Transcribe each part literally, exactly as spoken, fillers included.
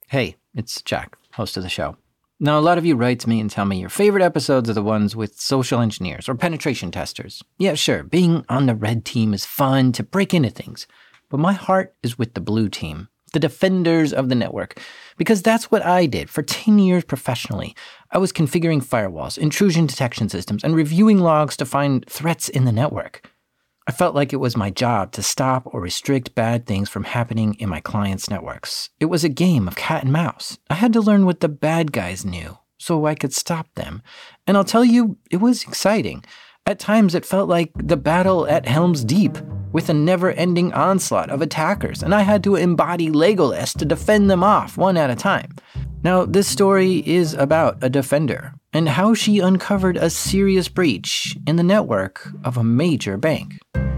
Hey, it's Jack, host of the show. Now, a lot of you write to me and tell me your favorite episodes are the ones with social engineers or penetration testers. Yeah, sure, being on the red team is fun to break into things. But my heart is with the blue team, the defenders of the network, because that's what I did for ten years professionally. I was configuring firewalls, intrusion detection systems, and reviewing logs to find threats in the network. I felt like it was my job to stop or restrict bad things from happening in my clients' networks. It was a game of cat and mouse. I had to learn what the bad guys knew so I could stop them. And I'll tell you, it was exciting. At times, it felt like the battle at Helm's Deep, with a never-ending onslaught of attackers, and I had to embody Legolas to defend them off one at a time. Now, this story is about a defender and how she uncovered a serious breach in the network of a major bank.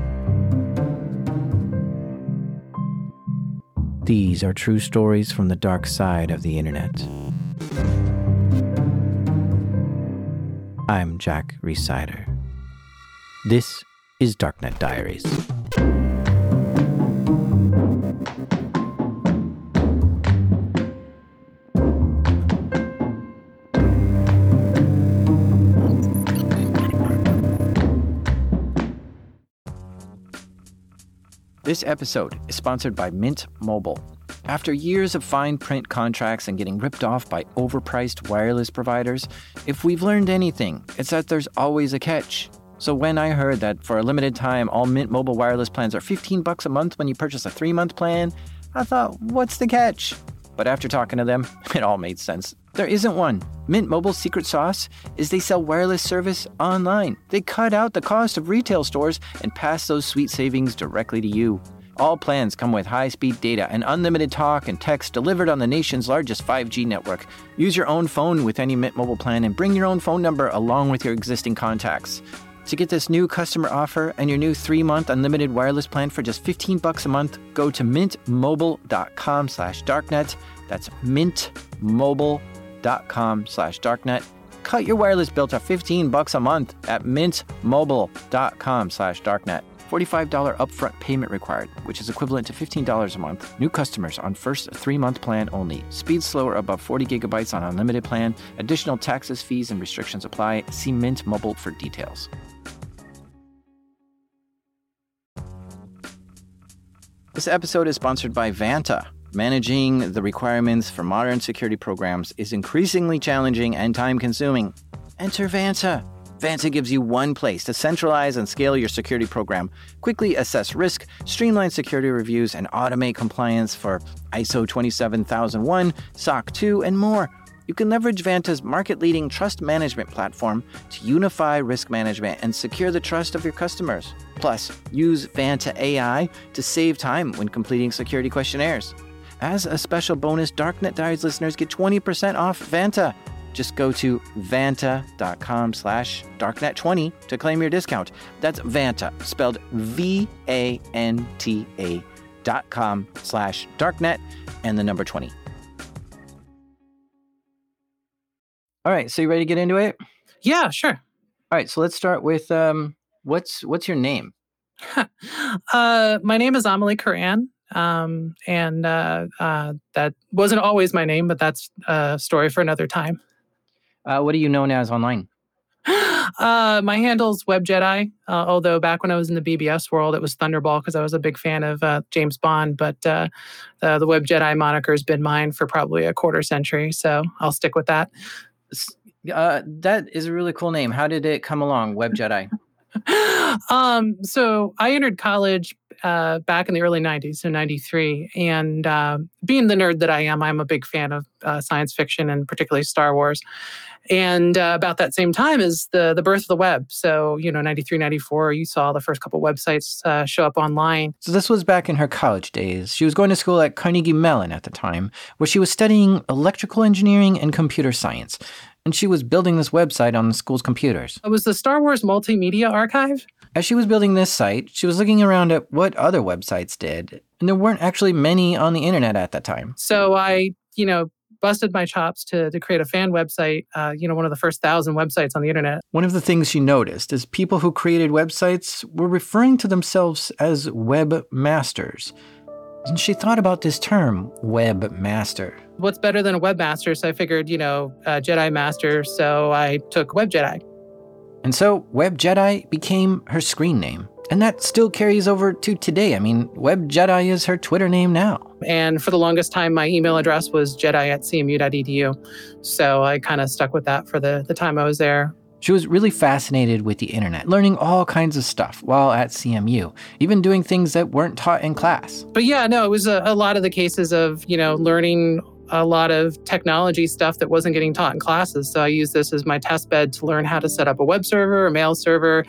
These are true stories from the dark side of the internet. I'm Jack Rhysider. This is Darknet Diaries. This episode is sponsored by Mint Mobile. After years of fine print contracts and getting ripped off by overpriced wireless providers, if we've learned anything, it's that there's always a catch. So when I heard that for a limited time, all Mint Mobile wireless plans are fifteen bucks a month when you purchase a three-month plan, I thought, what's the catch? But after talking to them, it all made sense. There isn't one. Mint Mobile's secret sauce is they sell wireless service online. They cut out the cost of retail stores and pass those sweet savings directly to you. All plans come with high-speed data and unlimited talk and text delivered on the nation's largest five G network. Use your own phone with any Mint Mobile plan and bring your own phone number along with your existing contacts. To get this new customer offer and your new three-month unlimited wireless plan for just fifteen bucks a month, go to mintmobile.com slash darknet. That's mintmobile.com slash darknet. Cut your wireless bill to fifteen bucks a month at mintmobile.com slash darknet. forty-five dollars upfront payment required, which is equivalent to fifteen dollars a month. New customers on first three-month plan only. Speed slower above forty gigabytes on unlimited plan. Additional taxes, fees, and restrictions apply. See Mint Mobile for details. This episode is sponsored by Vanta. Managing the requirements for modern security programs is increasingly challenging and time-consuming. Enter Vanta. Vanta gives you one place to centralize and scale your security program, quickly assess risk, streamline security reviews, and automate compliance for I S O twenty-seven thousand one, S O C two, and more. You can leverage Vanta's market-leading trust management platform to unify risk management and secure the trust of your customers. Plus, use Vanta A I to save time when completing security questionnaires. As a special bonus, Darknet Diaries listeners get twenty percent off Vanta. Just go to vanta.com slash darknet20 to claim your discount. That's Vanta, spelled V A N T A dot com slash darknet and the number twenty. All right, so you ready to get into it? Yeah, sure. All right, so let's start with um, what's what's your name? uh, my name is Amelie Karan, um, and uh, uh, that wasn't always my name, but that's a story for another time. Uh, what are you known as online? uh, my handle's WebJedi, uh, although back when I was in the B B S world, it was Thunderball because I was a big fan of uh, James Bond, but uh, uh, the WebJedi moniker has been mine for probably a quarter century, so I'll stick with that. Uh, that is a really cool name. How did it come along, WebJedi? um, so I entered college uh, back in the early nineties, so ninety-three. And uh, being the nerd that I am, I'm a big fan of uh, science fiction and particularly Star Wars. And uh, about that same time is the the birth of the web. So, you know, ninety-three, ninety-four, you saw the first couple websites uh, show up online. So this was back in her college days. She was going to school at Carnegie Mellon at the time, where she was studying electrical engineering and computer science. And she was building this website on the school's computers. It was the Star Wars Multimedia Archive. As she was building this site, she was looking around at what other websites did. And there weren't actually many on the internet at that time. So I, you know, busted my chops to, to create a fan website, uh, you know, one of the first thousand websites on the internet. One of the things she noticed is people who created websites were referring to themselves as webmasters. and she thought about this term, webmaster. What's better than a webmaster? So I figured, you know, uh, Jedi Master, so I took Web Jedi. And so Web Jedi became her screen name. And that still carries over to today. I mean, Web Jedi is her Twitter name now. And for the longest time, my email address was jedi at c m u dot e d u. So I kind of stuck with that for the, the time I was there. She was really fascinated with the internet, learning all kinds of stuff while at C M U, even doing things that weren't taught in class. But yeah, no, it was a, a lot of the cases of, you know, learning a lot of technology stuff that wasn't getting taught in classes. So I used this as my test bed to learn how to set up a web server, a mail server,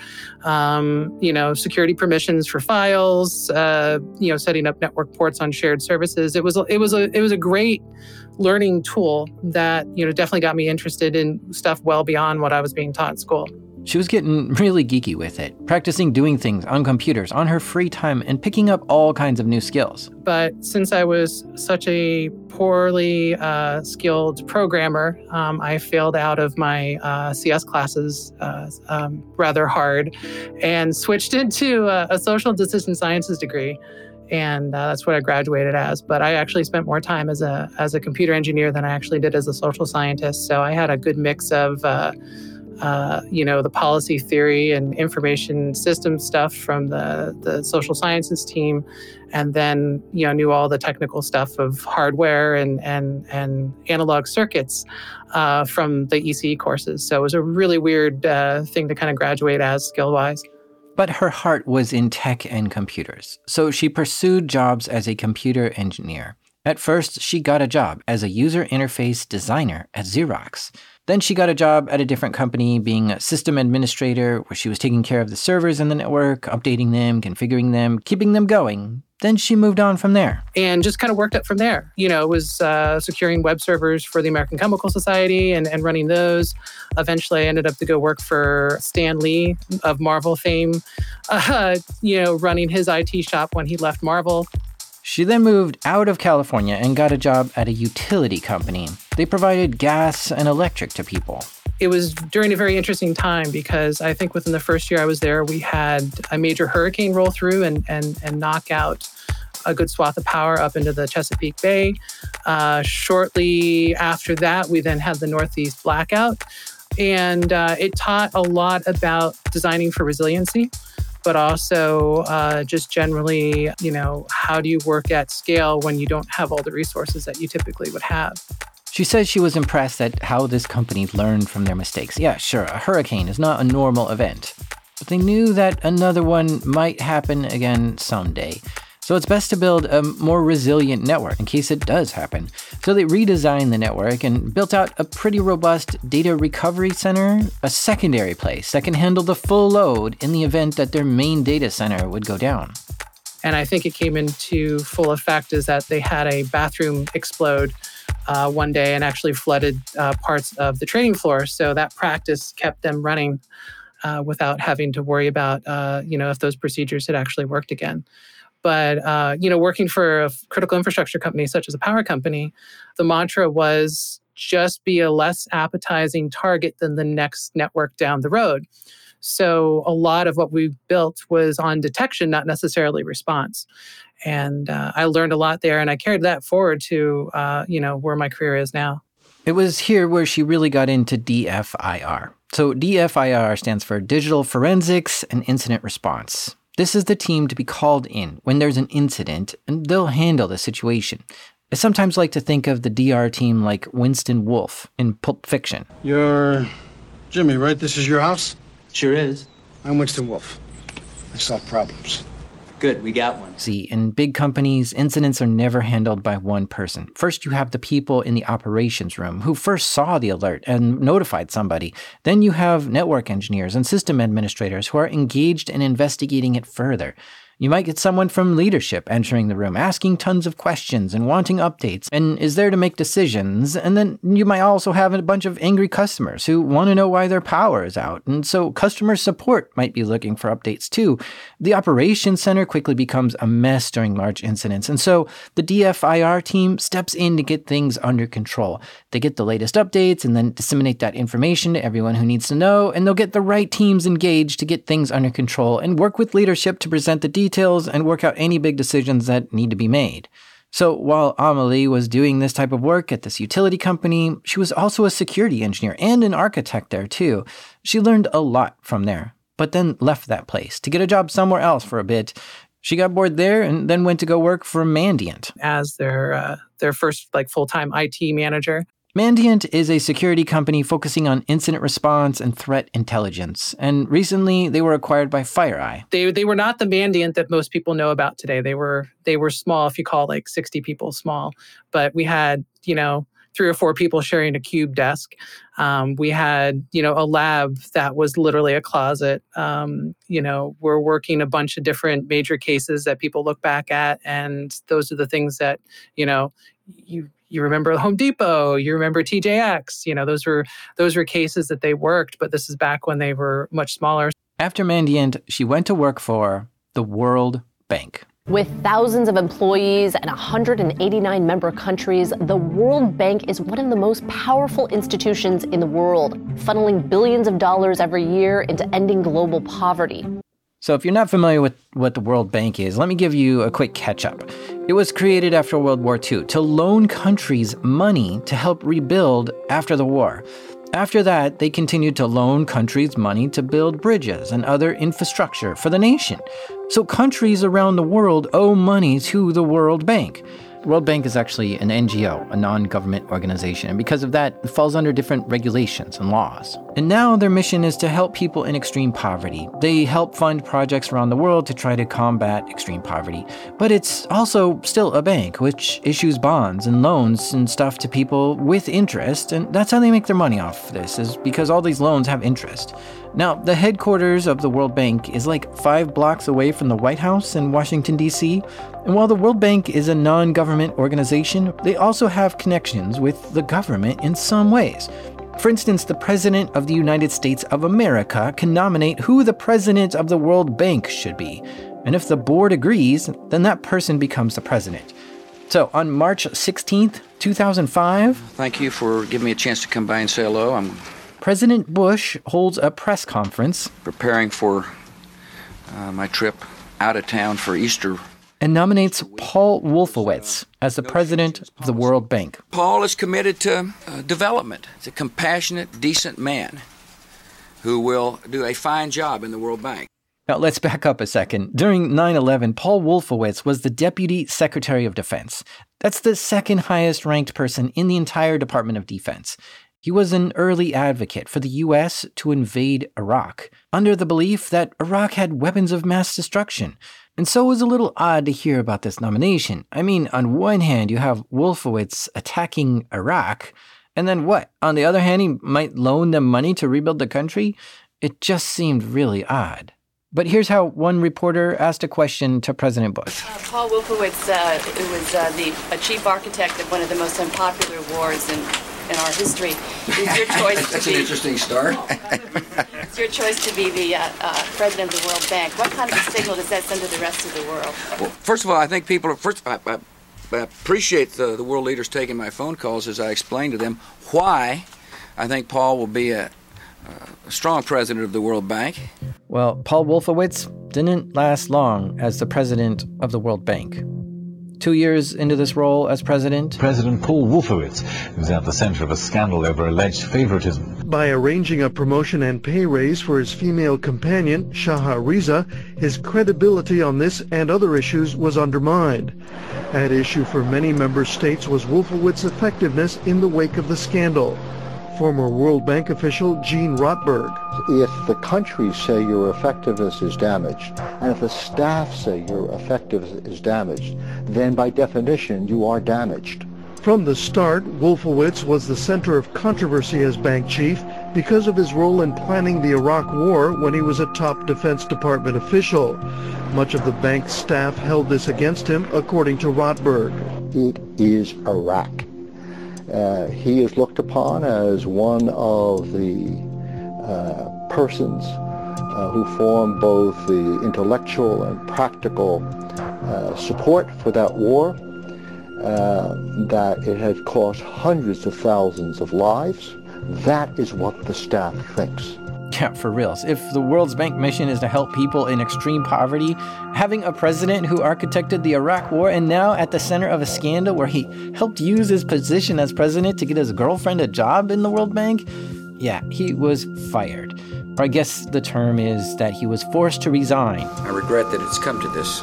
um, you know, security permissions for files, uh, you know, setting up network ports on shared services. It was it was a it was a great learning tool that, you know, definitely got me interested in stuff well beyond what I was being taught in school. She was getting really geeky with it, practicing doing things on computers on her free time and picking up all kinds of new skills. But since I was such a poorly uh, skilled programmer, um, I failed out of my uh, C S classes uh, um, rather hard and switched into a, a social decision sciences degree. And uh, that's what I graduated as. But I actually spent more time as a as a computer engineer than I actually did as a social scientist. So I had a good mix of uh, Uh, you know, the policy theory and information system stuff from the, the social sciences team, and then, you know, knew all the technical stuff of hardware and and and analog circuits uh, from the E C E courses. So it was a really weird uh, thing to kind of graduate as skill-wise. But her heart was in tech and computers, so she pursued jobs as a computer engineer. At first, she got a job as a user interface designer at Xerox. Then she got a job at a different company being a system administrator, where she was taking care of the servers in the network, updating them, configuring them, keeping them going. Then she moved on from there. And just kind of worked up from there. You know, it was uh, securing web servers for the American Chemical Society and, and running those. Eventually, I ended up to go work for Stan Lee of Marvel fame, uh, you know, running his I T shop when he left Marvel. She then moved out of California and got a job at a utility company. They provided gas and electric to people. It was during a very interesting time because I think within the first year I was there, we had a major hurricane roll through and and, and knock out a good swath of power up into the Chesapeake Bay. Uh, shortly after that, we then had the Northeast blackout. And uh, it taught a lot about designing for resiliency, but also uh, just generally, you know, how do you work at scale when you don't have all the resources that you typically would have? She says she was impressed at how this company learned from their mistakes. Yeah, sure, a hurricane is not a normal event, but they knew that another one might happen again someday. So it's best to build a more resilient network in case it does happen. So they redesigned the network and built out a pretty robust data recovery center, a secondary place that can handle the full load in the event that their main data center would go down. And I think it came into full effect is that they had a bathroom explode uh, one day and actually flooded uh, parts of the trading floor. So that practice kept them running uh, without having to worry about, uh, you know, if those procedures had actually worked again. But, uh, you know, working for a critical infrastructure company such as a power company, the mantra was just be a less appetizing target than the next network down the road. So a lot of what we built was on detection, not necessarily response. And uh, I learned a lot there, and I carried that forward to, uh, you know, where my career is now. It was here where she really got into D F I R. So D F I R stands for Digital Forensics and Incident Response. This is the team to be called in when there's an incident, and they'll handle the situation. I sometimes like to think of the D R team like Winston Wolfe in Pulp Fiction. You're Jimmy, right? This is your house? Sure is. I'm Winston Wolfe. I solve problems. Good, we got one. See, in big companies, incidents are never handled by one person. First, you have the people in the operations room who first saw the alert and notified somebody. Then you have network engineers and system administrators who are engaged in investigating it further. You might get someone from leadership entering the room, asking tons of questions and wanting updates, and is there to make decisions. And then you might also have a bunch of angry customers who want to know why their power is out. And so customer support might be looking for updates too. The operations center quickly becomes a mess during large incidents. And so the D F I R team steps in to get things under control. They get the latest updates and then disseminate that information to everyone who needs to know. And they'll get the right teams engaged to get things under control and work with leadership to present the details details and work out any big decisions that need to be made. So while Amelie was doing this type of work at this utility company, she was also a security engineer and an architect there too. She learned a lot from there, but then left that place to get a job somewhere else for a bit. She got bored there and then went to go work for Mandiant as their uh, their first like full-time I T manager. Mandiant is a security company focusing on incident response and threat intelligence, and recently they were acquired by FireEye. They they were not the Mandiant that most people know about today. They were they were small, if you call like sixty people small, but we had, you know, three or four people sharing a cube desk. Um, we had, you know, a lab that was literally a closet. Um, you know, we're working a bunch of different major cases that people look back at, and those are the things that, you know, you You remember Home Depot, you remember T J X, you know, those were those were cases that they worked, but this is back when they were much smaller. After Mandiant, she went to work for the World Bank. With thousands of employees and one hundred eighty-nine member countries, the World Bank is one of the most powerful institutions in the world, funneling billions of dollars every year into ending global poverty. So if you're not familiar with what the World Bank is, let me give you a quick catch-up. It was created after World War Two to loan countries money to help rebuild after the war. After that, they continued to loan countries money to build bridges and other infrastructure for the nation. So countries around the world owe money to the World Bank. The World Bank is actually an N G O, a non-government organization, and because of that, it falls under different regulations and laws. And now their mission is to help people in extreme poverty. They help fund projects around the world to try to combat extreme poverty. But it's also still a bank, which issues bonds and loans and stuff to people with interest, and that's how they make their money off this, is because all these loans have interest. Now, the headquarters of the World Bank is like five blocks away from the White House in Washington, D C, and while the World Bank is a non-government organization, they also have connections with the government in some ways. For instance, the President of the United States of America can nominate who the President of the World Bank should be, and if the board agrees, then that person becomes the president. So, on March sixteenth, two thousand five... Thank you for giving me a chance to come by and say hello. I'm President Bush holds a press conference preparing for uh, my trip out of town for Easter and nominates Paul Wolfowitz as the president of the World Bank. Paul is committed to uh, development. He's a compassionate, decent man who will do a fine job in the World Bank. Now, let's back up a second. During nine eleven, Paul Wolfowitz was the Deputy Secretary of Defense. That's the second highest ranked person in the entire Department of Defense. He was an early advocate for the U S to invade Iraq, under the belief that Iraq had weapons of mass destruction. And so it was a little odd to hear about this nomination. I mean, on one hand, you have Wolfowitz attacking Iraq, and then what? On the other hand, he might loan them money to rebuild the country? It just seemed really odd. But here's how one reporter asked a question to President Bush. Uh, Paul Wolfowitz uh, was uh, the a chief architect of one of the most unpopular wars in in our history. It's your choice to That's be, an interesting start. It's your choice to be the uh, uh, president of the World Bank. What kind of a signal does that send to the rest of the world? Well, first of all, I think people are, first, I, I, I appreciate the, the world leaders taking my phone calls as I explain to them why I think Paul will be a, a strong president of the World Bank. Well, Paul Wolfowitz didn't last long as the president of the World Bank. Two years into this role as president, President Paul Wolfowitz was at the center of a scandal over alleged favoritism. By arranging a promotion and pay raise for his female companion, Shaha Riza, his credibility on this and other issues was undermined. At issue for many member states was Wolfowitz's effectiveness in the wake of the scandal. Former World Bank official Gene Rotberg. If the countries say your effectiveness is damaged, and if the staff say your effectiveness is damaged, then by definition you are damaged. From the start, Wolfowitz was the center of controversy as bank chief because of his role in planning the Iraq War when he was a top Defense Department official. Much of the bank's staff held this against him, according to Rotberg. It is Iraq. Uh, he is looked upon as one of the uh, persons uh, who form both the intellectual and practical uh, support for that war, uh, that it had cost hundreds of thousands of lives. That is what the staff thinks. Yeah, for reals. If the World Bank mission is to help people in extreme poverty, having a president who architected the Iraq War and now at the center of a scandal where he helped use his position as president to get his girlfriend a job in the World Bank, yeah, he was fired. Or I guess the term is that he was forced to resign. I regret that it's come to this.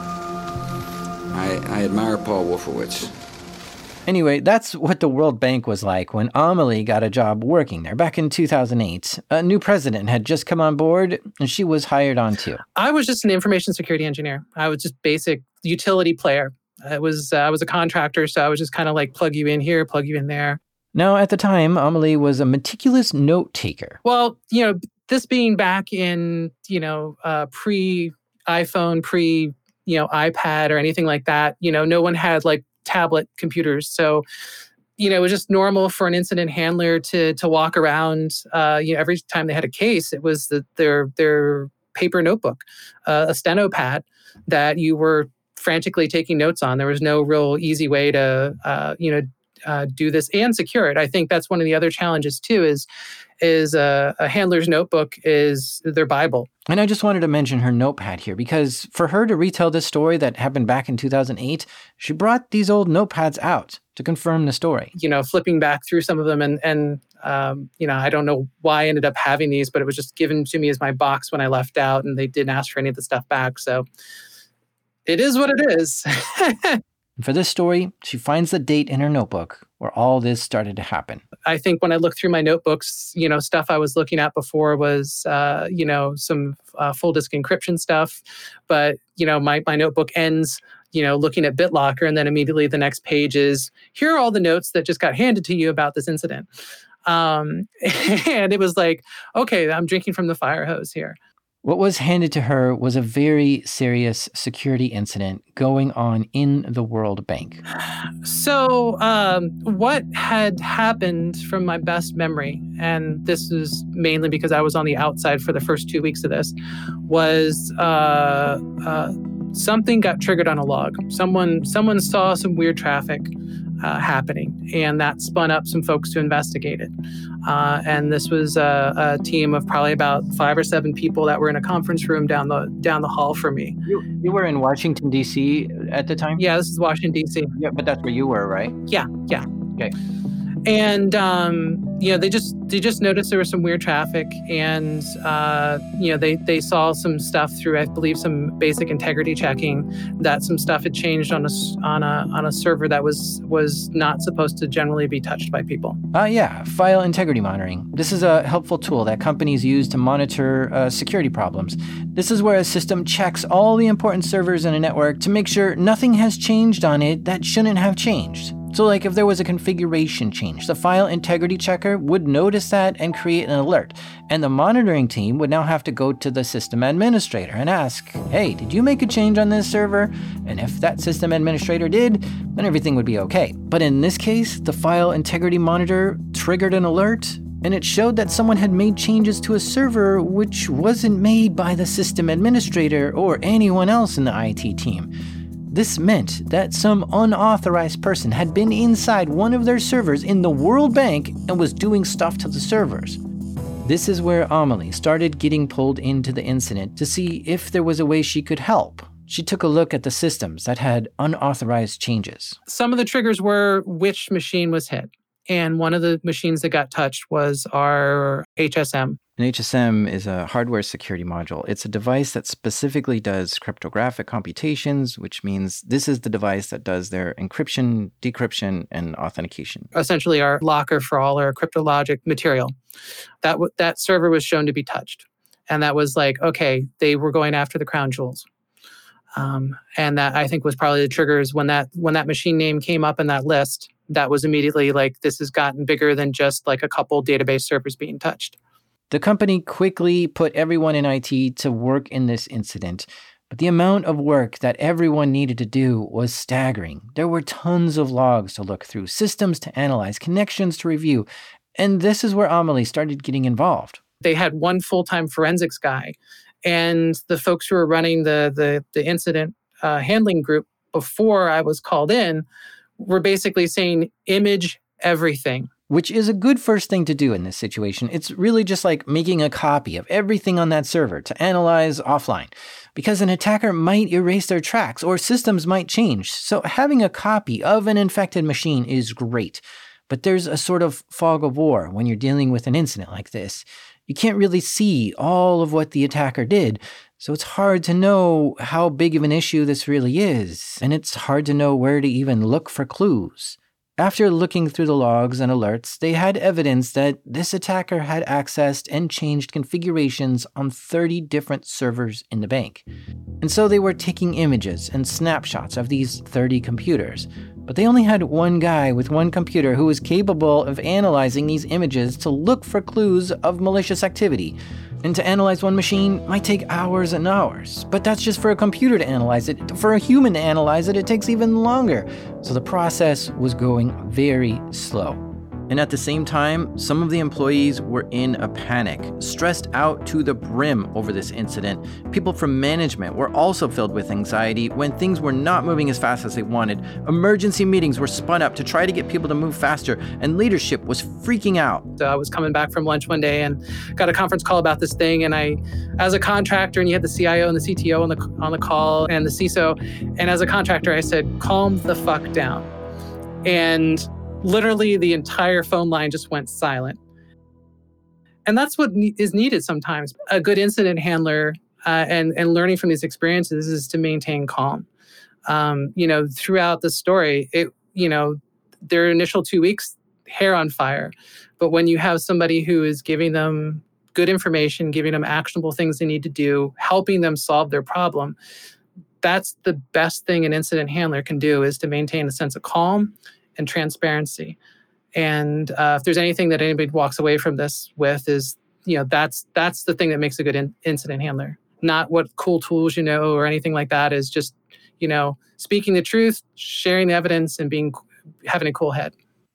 I, I admire Paul Wolfowitz. Anyway, that's what the World Bank was like when Amelie got a job working there back in two thousand eight. A new president had just come on board, and she was hired on too. I was just an information security engineer. I was just basic utility player. I was uh, I was a contractor, so I was just kind of like plug you in here, plug you in there. Now, at the time, Amelie was a meticulous note taker. Well, you know, this being back in, you know, uh, pre-iPhone, pre, you know, iPad or anything like that, you know, no one had like tablet computers. So, you know, it was just normal for an incident handler to to walk around. Uh, you know, every time they had a case, it was the, their their paper notebook, uh, a steno pad that you were frantically taking notes on. There was no real easy way to, uh, you know, uh, do this and secure it. I think that's one of the other challenges too. Is is a, a handler's notebook is their Bible. And I just wanted to mention her notepad here because for her to retell this story that happened back in two thousand eight, she brought these old notepads out to confirm the story. You know, flipping back through some of them and, and um, you know, I don't know why I ended up having these, but it was just given to me as my box when I left out and they didn't ask for any of the stuff back. So it is what it is. And for this story, she finds the date in her notebook where all this started to happen. I think when I look through my notebooks, you know, stuff I was looking at before was, uh, you know, some uh, full disk encryption stuff. But, you know, my, my notebook ends, you know, looking at BitLocker, and then immediately the next page is, here are all the notes that just got handed to you about this incident. Um, and it was like, okay, I'm drinking from the fire hose here. What was handed to her was a very serious security incident going on in the World Bank. So um, what had happened from my best memory, and this is mainly because I was on the outside for the first two weeks of this, was uh, uh, something got triggered on a log. Someone, someone saw some weird traffic uh, happening, and that spun up some folks to investigate it. Uh, and this was a, a team of probably about five or seven people that were in a conference room down the down the hall from me. You, you were in Washington, D C at the time? Yeah, this is Washington, D C. Yeah, but that's where you were, right? Yeah, yeah. Okay. And, um, you know, they just they just noticed there was some weird traffic, and, uh, you know, they, they saw some stuff through, I believe, some basic integrity checking, that some stuff had changed on a, on a, on a server that was, was not supposed to generally be touched by people. Uh, yeah, file integrity monitoring. This is a helpful tool that companies use to monitor uh, security problems. This is where a system checks all the important servers in a network to make sure nothing has changed on it that shouldn't have changed. So like if there was a configuration change, the file integrity checker would notice that and create an alert. And the monitoring team would now have to go to the system administrator and ask, hey, did you make a change on this server? And if that system administrator did, then everything would be okay. But in this case, the file integrity monitor triggered an alert, and it showed that someone had made changes to a server which wasn't made by the system administrator or anyone else in the I T team. This meant that some unauthorized person had been inside one of their servers in the World Bank and was doing stuff to the servers. This is where Amelie started getting pulled into the incident to see if there was a way she could help. She took a look at the systems that had unauthorized changes. Some of the triggers were which machine was hit. And one of the machines that got touched was our H S M. An H S M is a hardware security module. It's a device that specifically does cryptographic computations, which means this is the device that does their encryption, decryption, and authentication. Essentially our locker for all our cryptologic material. That w- that server was shown to be touched. And that was like, okay, they were going after the crown jewels. Um, and that, I think, was probably the triggers when that when that machine name came up in that list. That was immediately like, this has gotten bigger than just like a couple database servers being touched. The company quickly put everyone in I T to work in this incident, but the amount of work that everyone needed to do was staggering. There were tons of logs to look through, systems to analyze, connections to review, and this is where Amelie started getting involved. They had one full-time forensics guy, and the folks who were running the the, the incident uh, handling group before I was called in were basically saying, image everything. which is a good first thing to do in this situation. It's really just like making a copy of everything on that server to analyze offline, because an attacker might erase their tracks or systems might change. So having a copy of an infected machine is great. But there's a sort of fog of war when you're dealing with an incident like this. You can't really see all of what the attacker did, so it's hard to know how big of an issue this really is, and it's hard to know where to even look for clues. After looking through the logs and alerts, they had evidence that this attacker had accessed and changed configurations on thirty different servers in the bank. And so they were taking images and snapshots of these thirty computers, but they only had one guy with one computer who was capable of analyzing these images to look for clues of malicious activity. And to analyze one machine might take hours and hours, but that's just for a computer to analyze it. For a human to analyze it, it takes even longer. So the process was going very slow. And at the same time, some of the employees were in a panic, stressed out to the brim over this incident. People from management were also filled with anxiety when things were not moving as fast as they wanted. Emergency meetings were spun up to try to get people to move faster, and leadership was freaking out. So I was coming back from lunch one day and got a conference call about this thing, and I, as a contractor, and you had the C I O and the C T O on the on the call, and the C I S O, and as a contractor, I said, calm the fuck down. And literally, the entire phone line just went silent. And that's what ne- is needed sometimes. A good incident handler uh, and, and learning from these experiences is to maintain calm. Um, you know, throughout the story, it, you know, their initial two weeks, hair on fire. But when you have somebody who is giving them good information, giving them actionable things they need to do, helping them solve their problem, that's the best thing an incident handler can do, is to maintain a sense of calm and transparency. And uh, if there's anything that anybody walks away from this with, is, you know, that's that's the thing that makes a good in- incident handler. Not what cool tools you know or anything like that. Is just, you know, speaking the truth, sharing the evidence, and being having a cool head.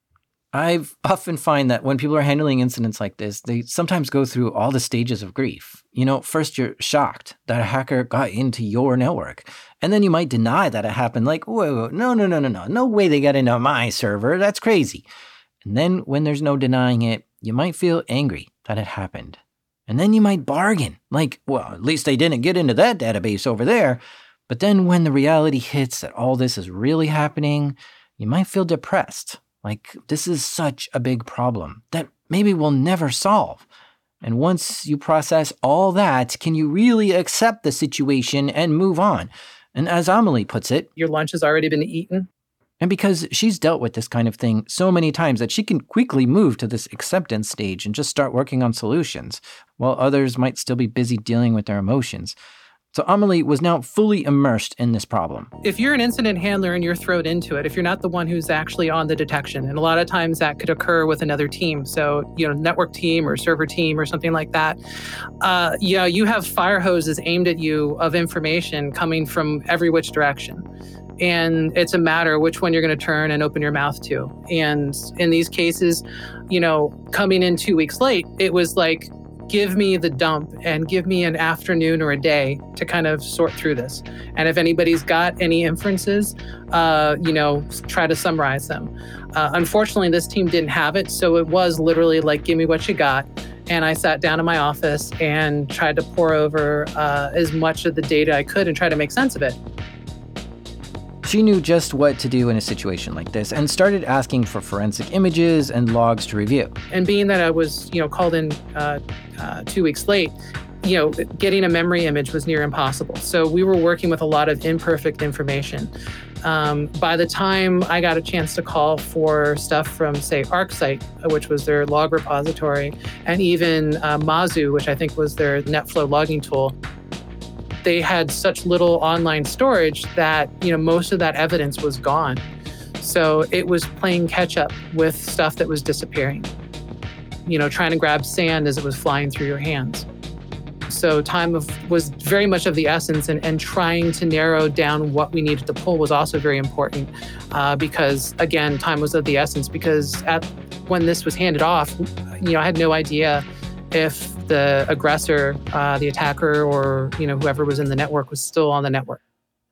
I've often find that when people are handling incidents like this, they sometimes go through all the stages of grief. You know, first you're shocked that a hacker got into your network. And then you might deny that it happened, like, whoa, whoa, no, no, no, no, no, no way they got into my server. That's crazy. And then when there's no denying it, you might feel angry that it happened. And then you might bargain, like, well, at least they didn't get into that database over there. But then when the reality hits that all this is really happening, you might feel depressed. Like, this is such a big problem that maybe we'll never solve. And once you process all that, can you really accept the situation and move on? And as Amelie puts it, your lunch has already been eaten. And because she's dealt with this kind of thing so many times that she can quickly move to this acceptance stage and just start working on solutions, while others might still be busy dealing with their emotions. So Amelie was now fully immersed in this problem. If you're an incident handler and you're thrown into it, if you're not the one who's actually on the detection, and a lot of times that could occur with another team, so, you know, network team or server team or something like that, uh, you know, you have fire hoses aimed at you of information coming from every which direction. And it's a matter which one you're going to turn and open your mouth to. And in these cases, you know, coming in two weeks late, it was like, give me the dump and give me an afternoon or a day to kind of sort through this. And if anybody's got any inferences, uh, you know, try to summarize them. Uh, unfortunately, this team didn't have it. So it was literally like, give me what you got. And I sat down in my office and tried to pour over uh, as much of the data I could and try to make sense of it. She knew just what to do in a situation like this and started asking for forensic images and logs to review. And being that I was, you know, called in uh, uh, two weeks late, you know, getting a memory image was near impossible. So we were working with a lot of imperfect information. Um, by the time I got a chance to call for stuff from, say, ArcSight, which was their log repository, and even uh, Mazu, which I think was their NetFlow logging tool, they had such little online storage that, you know, most of that evidence was gone. So it was playing catch up with stuff that was disappearing, you know, trying to grab sand as it was flying through your hands. So time of, was very much of the essence, and, and trying to narrow down what we needed to pull was also very important uh, because, again, time was of the essence, because at when this was handed off, you know, I had no idea if the aggressor, uh, the attacker, or, you know, whoever was in the network was still on the network.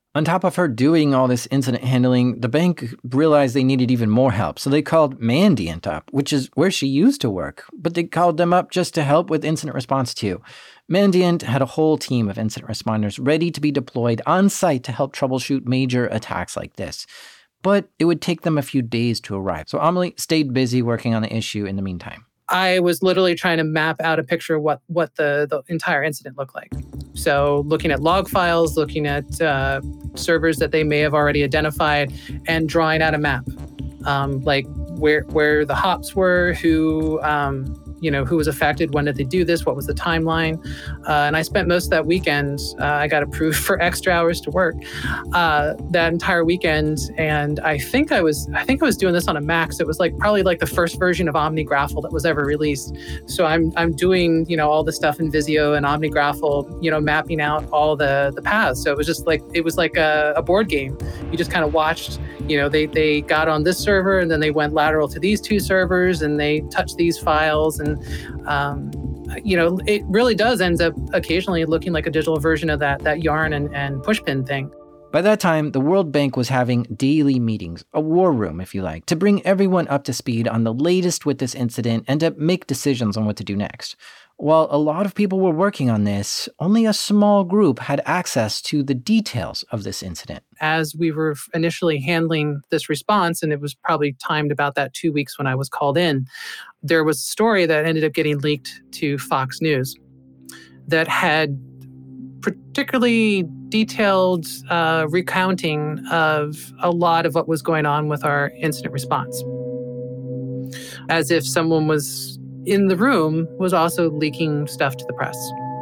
On top of her doing all this incident handling, the bank realized they needed even more help, so they called Mandiant up, which is where she used to work, but they called them up just to help with incident response too. Mandiant had a whole team of incident responders ready to be deployed on site to help troubleshoot major attacks like this. But it would take them a few days to arrive, so Amelie stayed busy working on the issue in the meantime. I was literally trying to map out a picture of what, what the, the entire incident looked like. So looking at log files, looking at uh, servers that they may have already identified, and drawing out a map, um, like where where the hops were, who um, you know who was affected, when did they do this, what was the timeline, uh, and I spent most of that weekend. Uh, I got approved for extra hours to work uh, that entire weekend, and I think I was I think I was doing this on a Mac. So it was like probably like the first version of OmniGraffle that was ever released. So I'm I'm doing you know all the stuff in Visio and OmniGraffle, you know mapping out all the the paths. So it was just like it was like a, a board game. You just kind of watched. You know they they got on this server and then they went lateral to these two servers and they touched these files and um, you know it really does end up occasionally looking like a digital version of that that yarn and, and pushpin thing. By that time, the World Bank was having daily meetings, a war room if you like, to bring everyone up to speed on the latest with this incident and to make decisions on what to do next. While a lot of people were working on this, only a small group had access to the details of this incident. As we were initially handling this response, and it was probably timed about that two weeks when I was called in, there was a story that ended up getting leaked to Fox News that had particularly detailed uh, recounting of a lot of what was going on with our incident response. As if someone was in the room was also leaking stuff to the press.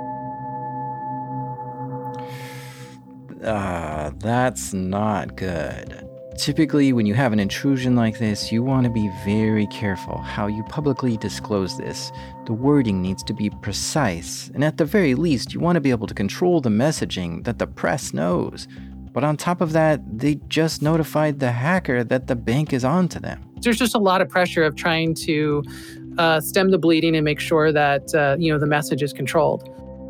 Ah, uh, that's not good. Typically, when you have an intrusion like this, you want to be very careful how you publicly disclose this. The wording needs to be precise, and at the very least, you want to be able to control the messaging that the press knows. But on top of that, they just notified the hacker that the bank is on to them. There's just a lot of pressure of trying to uh, stem the bleeding and make sure that uh, you know the message is controlled.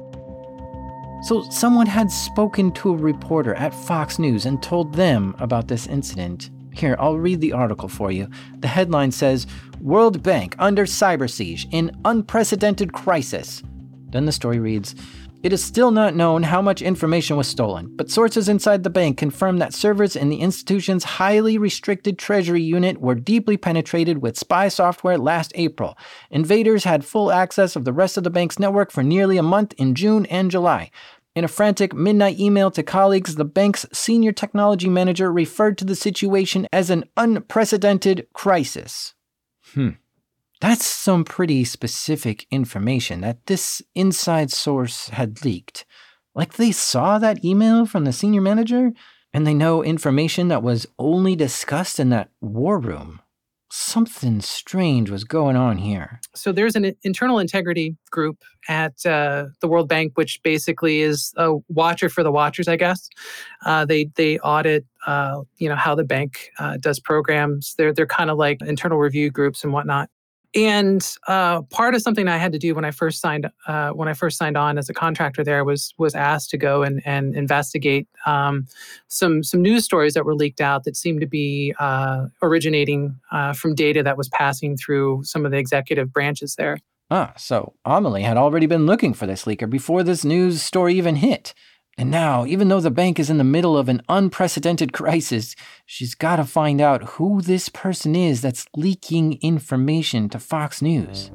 So someone had spoken to a reporter at Fox News and told them about this incident. Here, I'll read the article for you. The headline says, World Bank under cyber siege in unprecedented crisis. Then the story reads, it is still not known how much information was stolen, but sources inside the bank confirm that servers in the institution's highly restricted treasury unit were deeply penetrated with spy software last April. Invaders had full access of the rest of the bank's network for nearly a month in June and July. In a frantic midnight email to colleagues, the bank's senior technology manager referred to the situation as an unprecedented crisis. Hmm. That's some pretty specific information that this inside source had leaked. Like they saw that email from the senior manager, and they know information that was only discussed in that war room. Something strange was going on here. So there's an internal integrity group at uh, the World Bank, which basically is a watcher for the watchers, I guess. Uh, they they audit, uh, you know, how the bank uh, does programs. They're they're kind of like internal review groups and whatnot. And uh, part of something I had to do when I first signed uh, when I first signed on as a contractor there was was asked to go and and investigate um, some some news stories that were leaked out that seemed to be uh, originating uh, from data that was passing through some of the executive branches there. Ah, so Amelie had already been looking for this leaker before this news story even hit. And now, even though the bank is in the middle of an unprecedented crisis, she's got to find out who this person is that's leaking information to Fox News.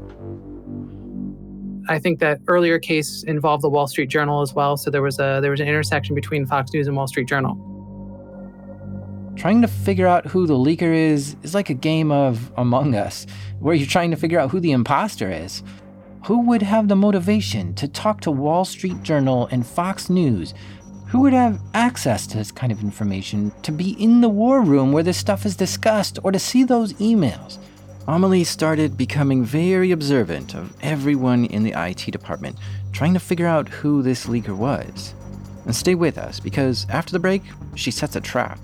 I think that earlier case involved the Wall Street Journal as well, so there was a there was an intersection between Fox News and Wall Street Journal. Trying to figure out who the leaker is is like a game of Among Us, where you're trying to figure out who the imposter is. Who would have the motivation to talk to Wall Street Journal and Fox News? Who would have access to this kind of information, to be in the war room where this stuff is discussed, or to see those emails? Amelie started becoming very observant of everyone in the I T department, trying to figure out who this leaker was. And stay with us, because after the break, she sets a trap.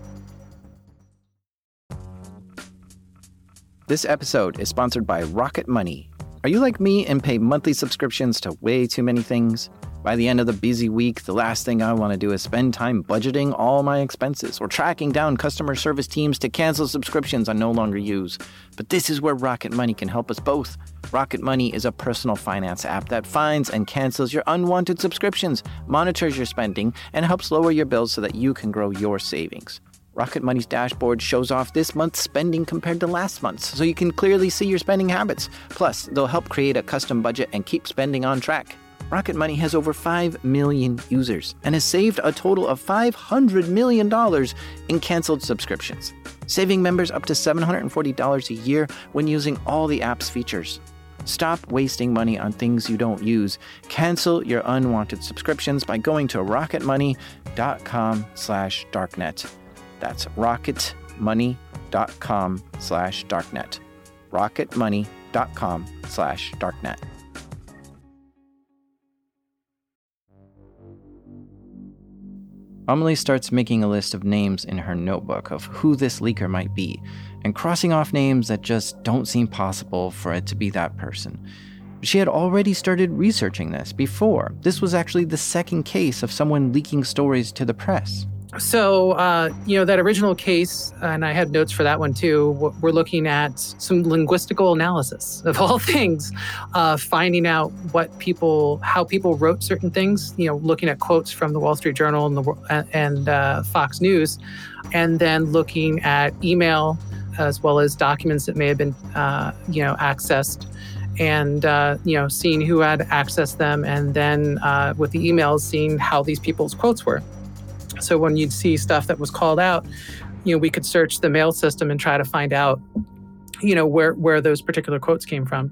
This episode is sponsored by Rocket Money. Are you like me and pay monthly subscriptions to way too many things? By the end of the busy week, the last thing I want to do is spend time budgeting all my expenses or tracking down customer service teams to cancel subscriptions I no longer use. But this is where Rocket Money can help us both. Rocket Money is a personal finance app that finds and cancels your unwanted subscriptions, monitors your spending, and helps lower your bills so that you can grow your savings. Rocket Money's dashboard shows off this month's spending compared to last month's, so you can clearly see your spending habits. Plus, they'll help create a custom budget and keep spending on track. Rocket Money has over five million users and has saved a total of five hundred million dollars in canceled subscriptions, saving members up to seven hundred forty dollars a year when using all the app's features. Stop wasting money on things you don't use. Cancel your unwanted subscriptions by going to rocketmoney.com slash darknet. That's rocketmoney.com slash darknet. rocketmoney.com slash darknet. Amelie starts making a list of names in her notebook of who this leaker might be, and crossing off names that just don't seem possible for it to be that person. She had already started researching this before. This was actually the second case of someone leaking stories to the press. So, uh, you know, that original case, and I had notes for that one too, we're looking at some linguistical analysis of all things, uh, finding out what people, how people wrote certain things, you know, looking at quotes from the Wall Street Journal and, the, and uh, Fox News, and then looking at email as well as documents that may have been, uh, you know, accessed, and, uh, you know, seeing who had accessed them, and then uh, with the emails, seeing how these people's quotes were. So when you'd see stuff that was called out, you know, we could search the mail system and try to find out, you know, where, where those particular quotes came from.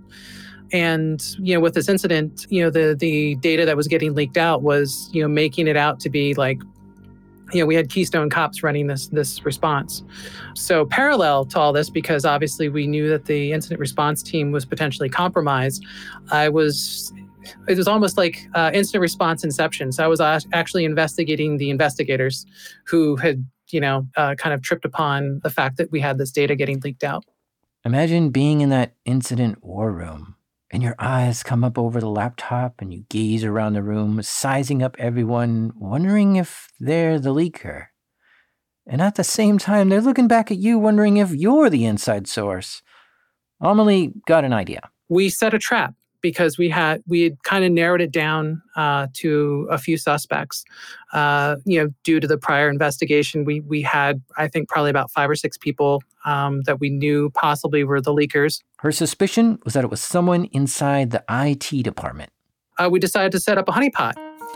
And, you know, with this incident, you know, the, the data that was getting leaked out was, you know, making it out to be like, you know, we had Keystone Cops running this, this response. So parallel to all this, because obviously we knew that the incident response team was potentially compromised, I was... It was almost like uh, instant response inception. So I was actually investigating the investigators who had, you know, uh, kind of tripped upon the fact that we had this data getting leaked out. Imagine being in that incident war room and your eyes come up over the laptop and you gaze around the room, sizing up everyone, wondering if they're the leaker. And at the same time, they're looking back at you, wondering if you're the inside source. Amelie got an idea. We set a trap, because we had we had kind of narrowed it down uh, to a few suspects. Uh, you know, due to the prior investigation, we we had, I think, probably about five or six people um, that we knew possibly were the leakers. Her suspicion was that it was someone inside the I T department. Uh, we decided to set up a honeypot.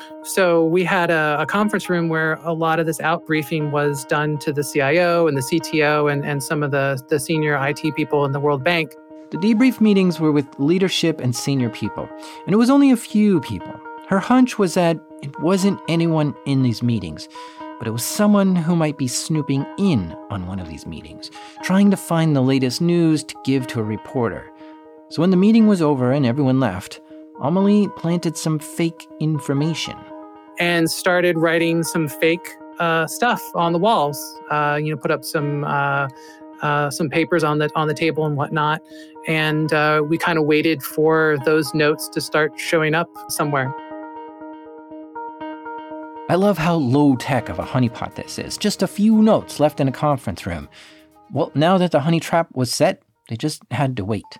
So we had a, a conference room where a lot of this outbriefing was done to the C I O and the C T O and, and some of the, the senior I T people in the World Bank. The debrief meetings were with leadership and senior people, and it was only a few people. Her hunch was that it wasn't anyone in these meetings, but it was someone who might be snooping in on one of these meetings, trying to find the latest news to give to a reporter. So when the meeting was over and everyone left, Amelie planted some fake information. And started writing some fake uh, stuff on the walls, uh, you know, put up some... Uh, Uh, some papers on the on the table and whatnot, and uh, we kind of waited for those notes to start showing up somewhere. I love how low-tech of a honeypot this is. Just a few notes left in a conference room. Well, now that the honey trap was set, they just had to wait.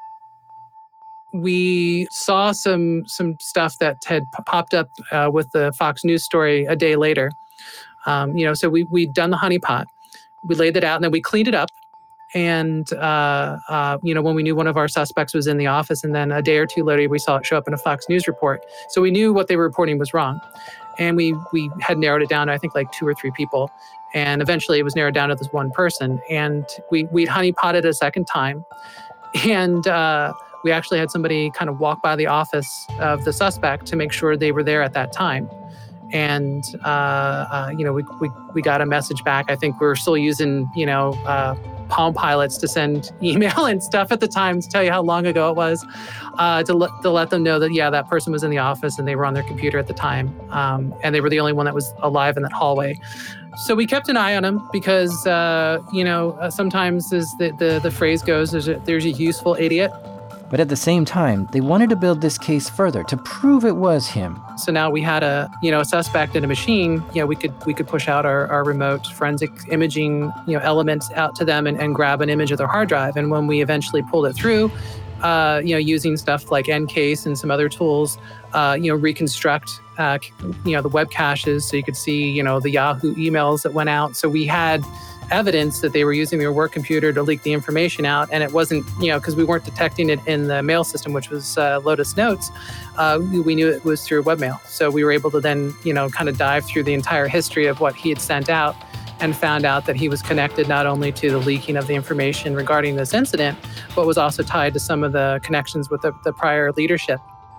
We saw some some stuff that had p- popped up uh, with the Fox News story a day later. Um, you know, so we we'd done the honeypot. We laid it out and then we cleaned it up. And, uh, uh, you know, when we knew one of our suspects was in the office, and then a day or two later, we saw it show up in a Fox News report. So we knew what they were reporting was wrong. And we we had narrowed it down to, I think, like two or three people. And eventually it was narrowed down to this one person. And we, we'd honeypotted a second time. And uh, we actually had somebody kind of walk by the office of the suspect to make sure they were there at that time. And, uh, uh, you know, we, we we got a message back. I think we were still using, you know, uh, Palm Pilots to send email and stuff at the time to tell you how long ago it was, uh, to, let, to let them know that, yeah, that person was in the office and they were on their computer at the time. Um, and they were the only one that was alive in that hallway. So we kept an eye on them because, uh, you know, uh, sometimes as the, the, the phrase goes, there's a, there's a useful idiot. But at the same time, they wanted to build this case further to prove it was him. So now we had a, you know, a suspect in a machine. You know, we could we could push out our, our remote forensic imaging, you know, elements out to them and, and grab an image of their hard drive. And when we eventually pulled it through, uh, you know, using stuff like N CASE and some other tools, uh, you know, reconstruct, uh, you know, the web caches so you could see, you know, the Yahoo emails that went out. So we had evidence that they were using their work computer to leak the information out. And it wasn't, you know, because we weren't detecting it in the mail system, which was uh, Lotus Notes. Uh, we, we knew it was through webmail. So we were able to then, you know, kind of dive through the entire history of what he had sent out and found out that he was connected not only to the leaking of the information regarding this incident, but was also tied to some of the connections with the, the prior leadership.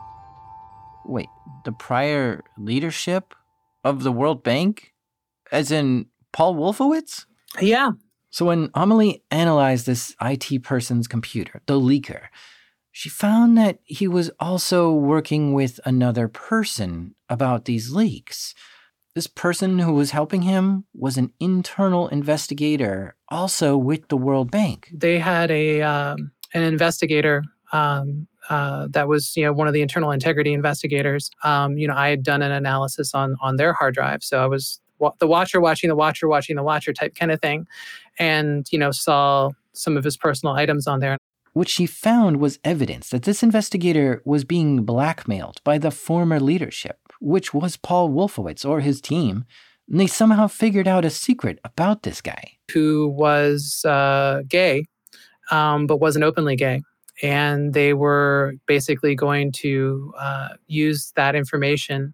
Wait, the prior leadership of the World Bank? As in Paul Wolfowitz? Yeah. So when Amelie analyzed this I T person's computer, the leaker, she found that he was also working with another person about these leaks. This person who was helping him was an internal investigator, also with the World Bank. They had a um, an investigator um, uh, that was, you know, one of the internal integrity investigators. Um, you know, I had done an analysis on on their hard drive, so I was the watcher watching the watcher watching the watcher type kind of thing, and, you know, saw some of his personal items on there. What she found was evidence that this investigator was being blackmailed by the former leadership, which was Paul Wolfowitz or his team. And they somehow figured out a secret about this guy. Who was uh, gay, um, but wasn't openly gay. And they were basically going to uh, use that information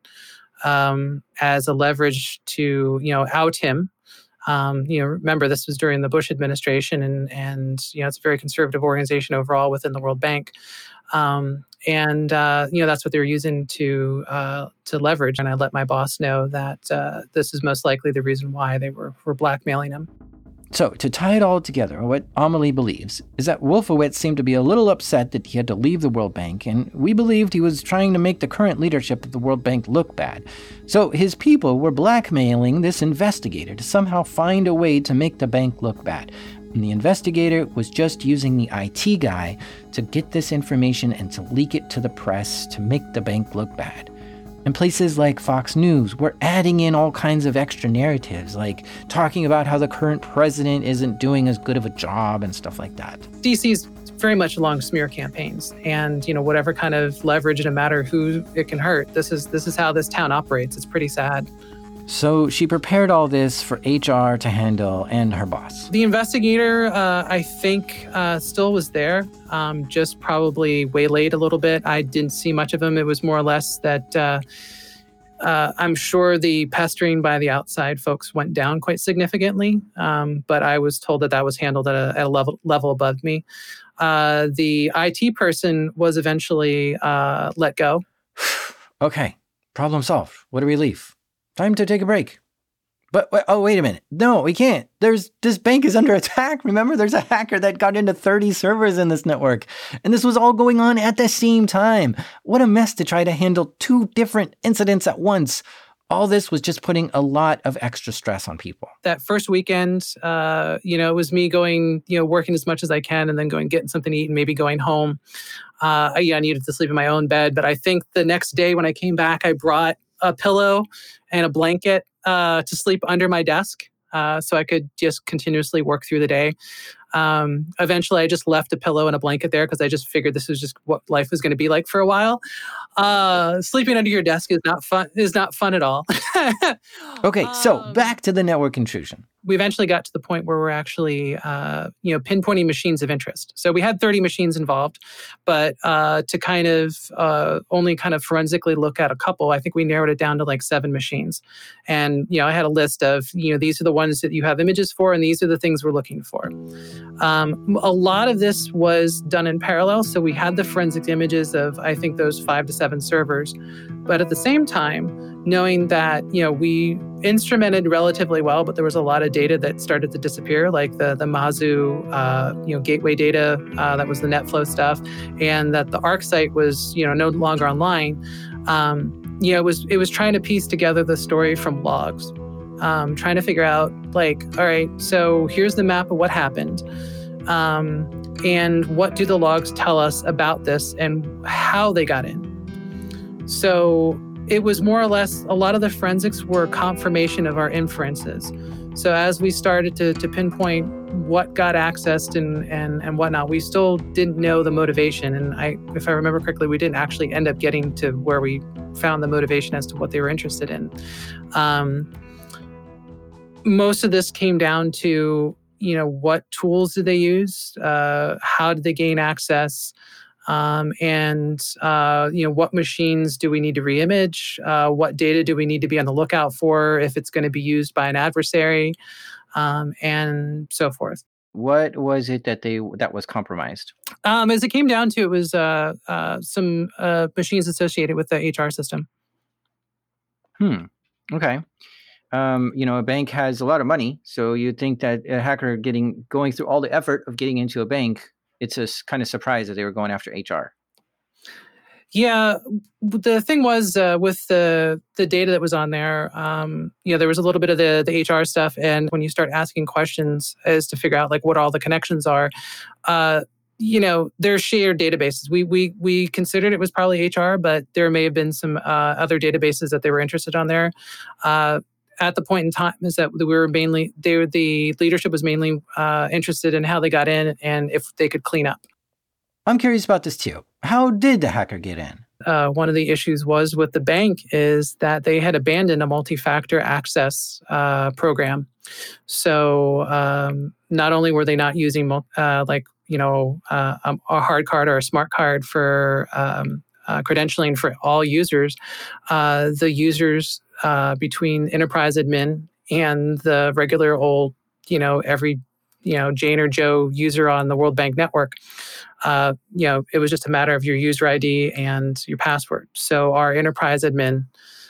Um, as a leverage to, you know, out him. Um, you know, remember, this was during the Bush administration, and, and you know, it's a very conservative organization overall within the World Bank. Um, and, uh, you know, that's what they were using to uh, to leverage. And I let my boss know that uh, this is most likely the reason why they were, were blackmailing him. So, to tie it all together, what Amelie believes is that Wolfowitz seemed to be a little upset that he had to leave the World Bank, and we believed he was trying to make the current leadership of the World Bank look bad. So his people were blackmailing this investigator to somehow find a way to make the bank look bad. And the investigator was just using the I T guy to get this information and to leak it to the press to make the bank look bad. And places like Fox News were adding in all kinds of extra narratives, like talking about how the current president isn't doing as good of a job and stuff like that. D C's very much along smear campaigns, and, you know, whatever kind of leverage, no matter who it can hurt. This is this is how this town operates. It's pretty sad. So she prepared all this for H R to handle and her boss. The investigator, uh, I think, uh, still was there, um, just probably waylaid a little bit. I didn't see much of him. It was more or less that uh, uh, I'm sure the pestering by the outside folks went down quite significantly, um, but I was told that that was handled at a, at a level level above me. Uh, the I T person was eventually uh, let go. Okay, problem solved. What a relief. Time to take a break. But, wait, oh, wait a minute. No, we can't. There's, this bank is under attack. Remember, there's a hacker that got into thirty servers in this network. And this was all going on at the same time. What a mess to try to handle two different incidents at once. All this was just putting a lot of extra stress on people. That first weekend, uh, you know, it was me going, you know, working as much as I can and then going, getting something to eat and maybe going home. Uh, yeah, I needed to sleep in my own bed. But I think the next day when I came back, I brought a pillow and a blanket uh, to sleep under my desk uh, so I could just continuously work through the day. Um, eventually, I just left a pillow and a blanket there because I just figured this was just what life was going to be like for a while. Uh, sleeping under your desk is not fun. Is not fun at all. Okay, so um, back to the network intrusion. We eventually got to the point where we're actually, uh, you know, pinpointing machines of interest. So we had thirty machines involved, but uh, to kind of uh, only kind of forensically look at a couple, I think we narrowed it down to like seven machines. And, you know, I had a list of, you know, these are the ones that you have images for, and these are the things we're looking for. Um, a lot of this was done in parallel. So we had the forensic images of, I think, those five to seven servers. But at the same time, knowing that, you know, we instrumented relatively well, but there was a lot of data that started to disappear, like the the Mazu, uh, you know, gateway data, uh, that was the NetFlow stuff, and that the ArcSight was, you know, no longer online. Um, you know, it was it was trying to piece together the story from logs, um, trying to figure out, like, all right, so here's the map of what happened. Um, and what do the logs tell us about this and how they got in. So it was more or less, a lot of the forensics were confirmation of our inferences. So as we started to, to pinpoint what got accessed and, and, and whatnot, we still didn't know the motivation. And I, if I remember correctly, we didn't actually end up getting to where we found the motivation as to what they were interested in. Um, most of this came down to, you know, what tools did they use? Uh, how did they gain access? Um, and, uh, you know, what machines do we need to reimage? Uh, what data do we need to be on the lookout for if it's going to be used by an adversary, um, and so forth. What was it that they that was compromised? Um, as it came down to, it was uh, uh, some uh, machines associated with the H R system. Hmm. Okay. Um, you know, a bank has a lot of money, so you'd think that a hacker getting going through all the effort of getting into a bank, it's a kind of surprise that they were going after H R. Yeah, the thing was uh, with the the data that was on there, um, you know, there was a little bit of the the H R stuff, and when you start asking questions as to figure out like what all the connections are, uh, you know, they're shared databases. We we we considered it was probably H R, but there may have been some uh, other databases that they were interested on there. Uh, At the point in time is that we were mainly, they were, the leadership was mainly uh, interested in how they got in and if they could clean up. I'm curious about this too. How did the hacker get in? Uh, one of the issues was with the bank is that they had abandoned a multi-factor access uh, program. So um, not only were they not using uh, like, you know, uh, a hard card or a smart card for um, uh, credentialing for all users, uh, the users Uh, between enterprise admin and the regular old, you know, every, you know, Jane or Joe user on the World Bank network, uh, you know, it was just a matter of your user I D and your password. So our enterprise admin,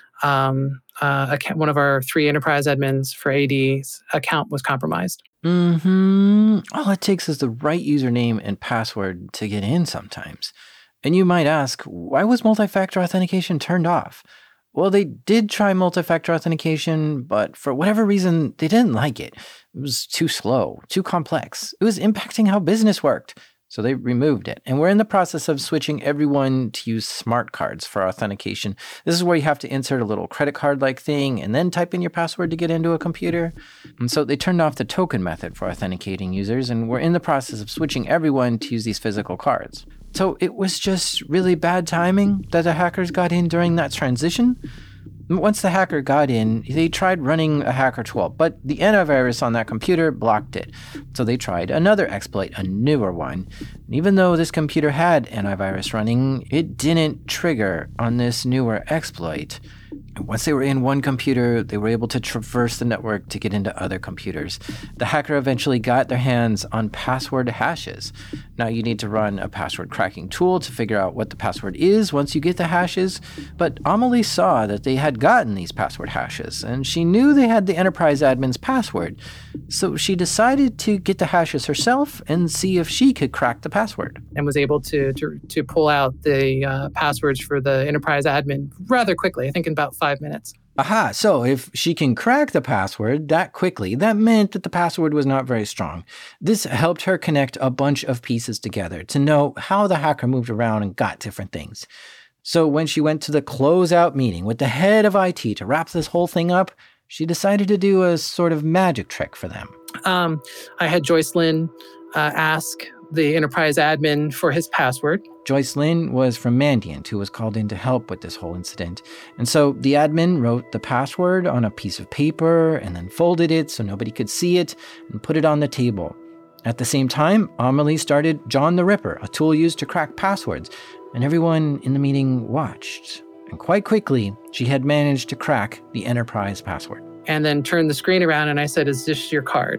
um, uh, account, one of our three enterprise admins for A D's account was compromised. Mm-hmm. All it takes is the right username and password to get in sometimes. And you might ask, why was multi-factor authentication turned off? Well, they did try multi-factor authentication, but for whatever reason, they didn't like it. It was too slow, too complex. It was impacting how business worked. So they removed it. And we're in the process of switching everyone to use smart cards for authentication. This is where you have to insert a little credit card-like thing and then type in your password to get into a computer. And so they turned off the token method for authenticating users, and we're in the process of switching everyone to use these physical cards. So it was just really bad timing that the hackers got in during that transition. Once the hacker got in, they tried running a hacker tool, but the antivirus on that computer blocked it. So they tried another exploit, a newer one. And even though this computer had antivirus running, it didn't trigger on this newer exploit. And once they were in one computer, they were able to traverse the network to get into other computers. The hacker eventually got their hands on password hashes. Now you need to run a password cracking tool to figure out what the password is once you get the hashes. But Amelie saw that they had gotten these password hashes, and she knew they had the enterprise admin's password. So she decided to get the hashes herself and see if she could crack the password. And was able to to, to pull out the uh, passwords for the enterprise admin rather quickly, I think in about five minutes. Aha, so if she can crack the password that quickly, that meant that the password was not very strong. This helped her connect a bunch of pieces together to know how the hacker moved around and got different things. So when she went to the closeout meeting with the head of I T to wrap this whole thing up, she decided to do a sort of magic trick for them. Um, I had Joyce Lynn uh, ask the enterprise admin for his password. Joyce Lynn was from Mandiant, who was called in to help with this whole incident. And so the admin wrote the password on a piece of paper and then folded it so nobody could see it and put it on the table. At the same time, Amelie started John the Ripper, a tool used to crack passwords, and everyone in the meeting watched. And quite quickly, she had managed to crack the enterprise password. And then turned the screen around and I said, "Is this your card?"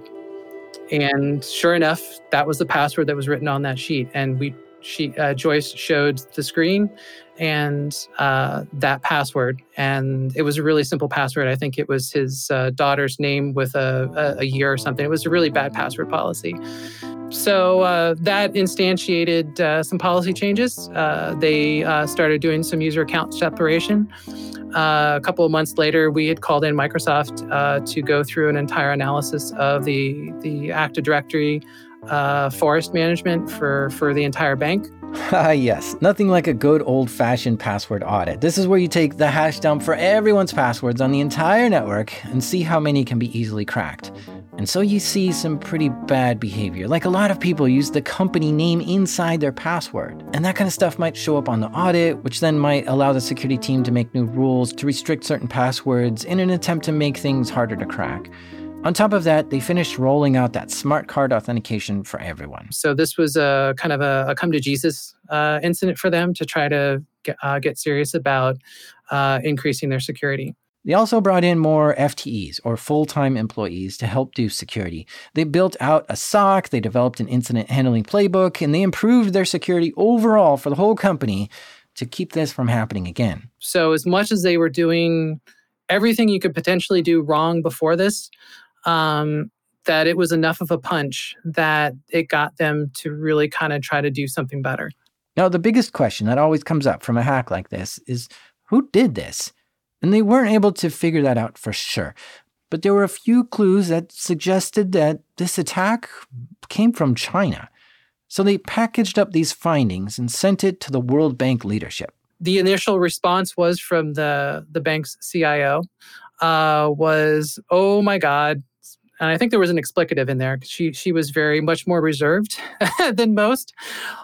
And sure enough, that was the password that was written on that sheet. And we, she, uh, Joyce showed the screen and uh, that password. And it was a really simple password. I think it was his uh, daughter's name with a, a, a year or something. It was a really bad password policy. So uh, that instantiated uh, some policy changes. Uh, they uh, started doing some user account separation. Uh, a couple of months later, we had called in Microsoft uh, to go through an entire analysis of the, the Active Directory uh, forest management for, for the entire bank. Ah, yes. Nothing like a good old-fashioned password audit. This is where you take the hash dump for everyone's passwords on the entire network and see how many can be easily cracked. And so you see some pretty bad behavior. Like a lot of people use the company name inside their password. And that kind of stuff might show up on the audit, which then might allow the security team to make new rules to restrict certain passwords in an attempt to make things harder to crack. On top of that, they finished rolling out that smart card authentication for everyone. So this was a kind of a, a come to Jesus uh, incident for them to try to get, uh, get serious about uh, increasing their security. They also brought in more F T Es, or full-time employees, to help do security. They built out a S O C, they developed an incident handling playbook, and they improved their security overall for the whole company to keep this from happening again. So as much as they were doing everything you could potentially do wrong before this, um, that it was enough of a punch that it got them to really kind of try to do something better. Now, the biggest question that always comes up from a hack like this is, who did this? And they weren't able to figure that out for sure. But there were a few clues that suggested that this attack came from China. So they packaged up these findings and sent it to the World Bank leadership. The initial response was from the, the bank's C I O, uh, was, oh my God. And I think there was an explicative in there. She she was very much more reserved than most.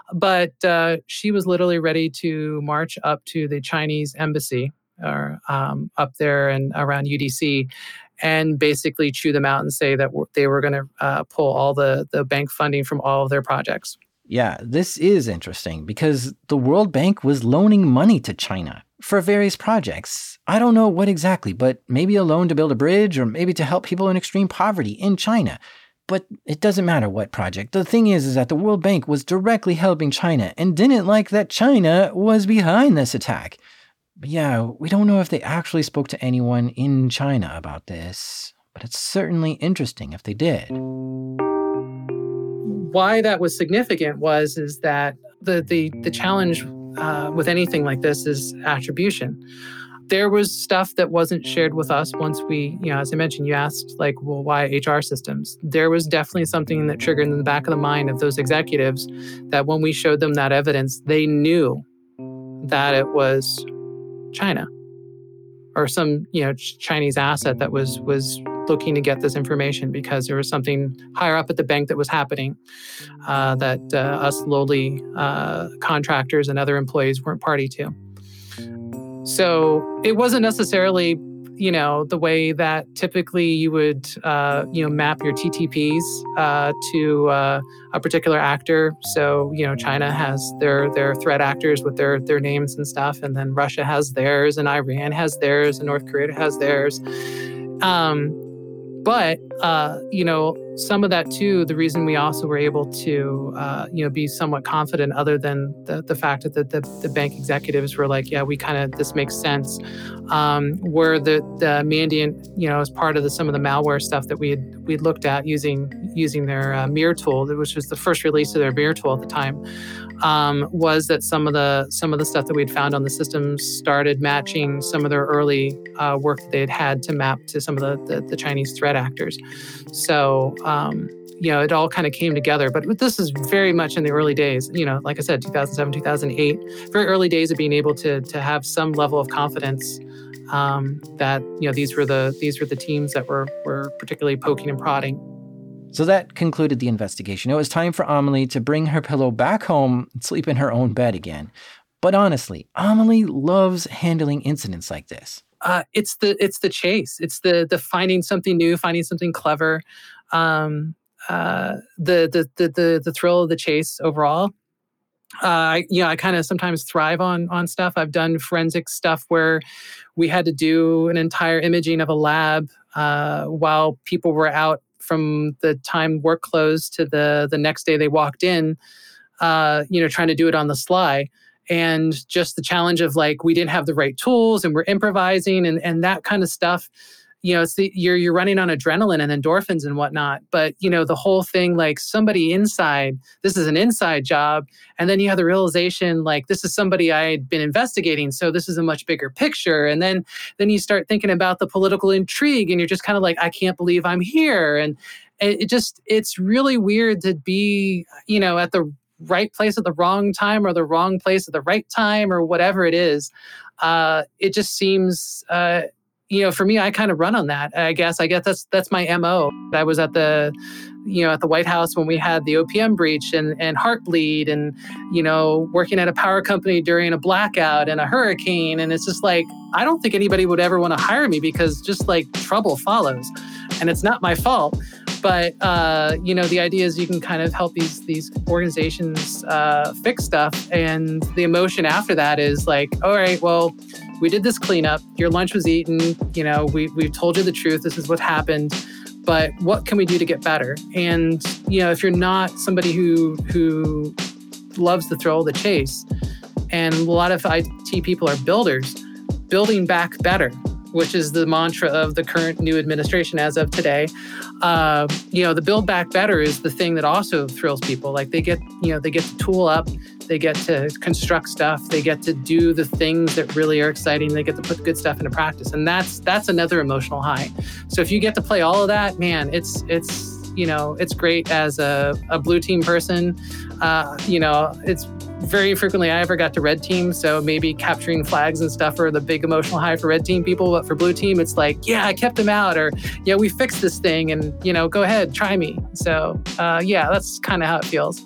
But uh, she was literally ready to march up to the Chinese embassy or um, up there and around U D C and basically chew them out and say that they were going to uh, pull all the, the bank funding from all of their projects. Yeah, this is interesting because the World Bank was loaning money to China for various projects. I don't know what exactly, but maybe a loan to build a bridge or maybe to help people in extreme poverty in China. But it doesn't matter what project. The thing is, is that the World Bank was directly helping China and didn't like that China was behind this attack. But yeah, we don't know if they actually spoke to anyone in China about this, but it's certainly interesting if they did. Why that was significant was is that the the the challenge uh, with anything like this is attribution. There was stuff that wasn't shared with us once we, you know, as I mentioned, you asked like, well, why H R systems? There was definitely something that triggered in the back of the mind of those executives that when we showed them that evidence, they knew that it was China or some, you know, Chinese asset that was was looking to get this information because there was something higher up at the bank that was happening uh, that uh, us lowly uh, contractors and other employees weren't party to. So it wasn't necessarily, you know, the way that typically you would, uh, you know, map your T T Ps uh, to uh, a particular actor. So, you know, China has their their threat actors with their their names and stuff, and then Russia has theirs, and Iran has theirs, and North Korea has theirs. Um, But, uh, you know, some of that, too, the reason we also were able to, uh, you know, be somewhat confident other than the, the fact that the, the, the bank executives were like, yeah, we kind of, this makes sense, um, were the, the Mandiant, you know, as part of the, some of the malware stuff that we had we looked at using using their uh, mirror tool, which was the first release of their mirror tool at the time, um, was that some of the some of the stuff that we'd found on the systems started matching some of their early uh, work that they had had to map to some of the, the, the Chinese threat actors. So, um, you know, it all kind of came together. But this is very much in the early days, you know, like I said, two thousand seven, two thousand eight, very early days of being able to to have some level of confidence um, that, you know, these were the these were the teams that were were particularly poking and prodding. So that concluded the investigation. It was time for Amelie to bring her pillow back home and sleep in her own bed again. But honestly, Amelie loves handling incidents like this. Uh, it's the it's the chase. It's the the finding something new, finding something clever, um, uh, the, the the the the thrill of the chase overall. Uh, I, you know, I kind of sometimes thrive on on stuff. I've done forensic stuff where we had to do an entire imaging of a lab uh, while people were out from the time work closed to the the next day they walked in. Uh, you know, trying to do it on the sly. And just the challenge of like, we didn't have the right tools and we're improvising and, and that kind of stuff, you know, it's the, you're, you're running on adrenaline and endorphins and whatnot. But, you know, the whole thing, like somebody inside, this is an inside job. And then you have the realization, like, this is somebody I had been investigating. So this is a much bigger picture. And then, then you start thinking about the political intrigue and you're just kind of like, I can't believe I'm here. And, it, it just, it's really weird to be, you know, at the right place at the wrong time or the wrong place at the right time or whatever it is. Uh, it just seems, uh, you know, for me, I kind of run on that. I guess, I guess that's, that's my M O. I was at the, you know, at the White House when we had the O P M breach and, and Heartbleed and, you know, working at a power company during a blackout and a hurricane. And it's just like, I don't think anybody would ever want to hire me because just like trouble follows and it's not my fault. But, uh, you know, the idea is you can kind of help these these organizations uh, fix stuff. And the emotion after that is like, all right, well, we did this cleanup. Your lunch was eaten. You know, we, we've told you the truth. This is what happened. But what can we do to get better? And, you know, if you're not somebody who who loves the thrill of the chase, and a lot of I T people are builders, building back better, which is the mantra of the current new administration as of today. Uh, you know, the build back better is the thing that also thrills people. Like they get, you know, they get to tool up, they get to construct stuff, they get to do the things that really are exciting, they get to put good stuff into practice. And that's that's another emotional high. So if you get to play all of that, man, it's, it's you know, it's great as a, a blue team person. Uh, you know, it's very frequently I ever got to red team, so maybe capturing flags and stuff are the big emotional high for red team people, but for blue team, it's like, yeah, I kept him out, or yeah, we fixed this thing, and you know, go ahead, try me. So uh, yeah, that's kind of how it feels.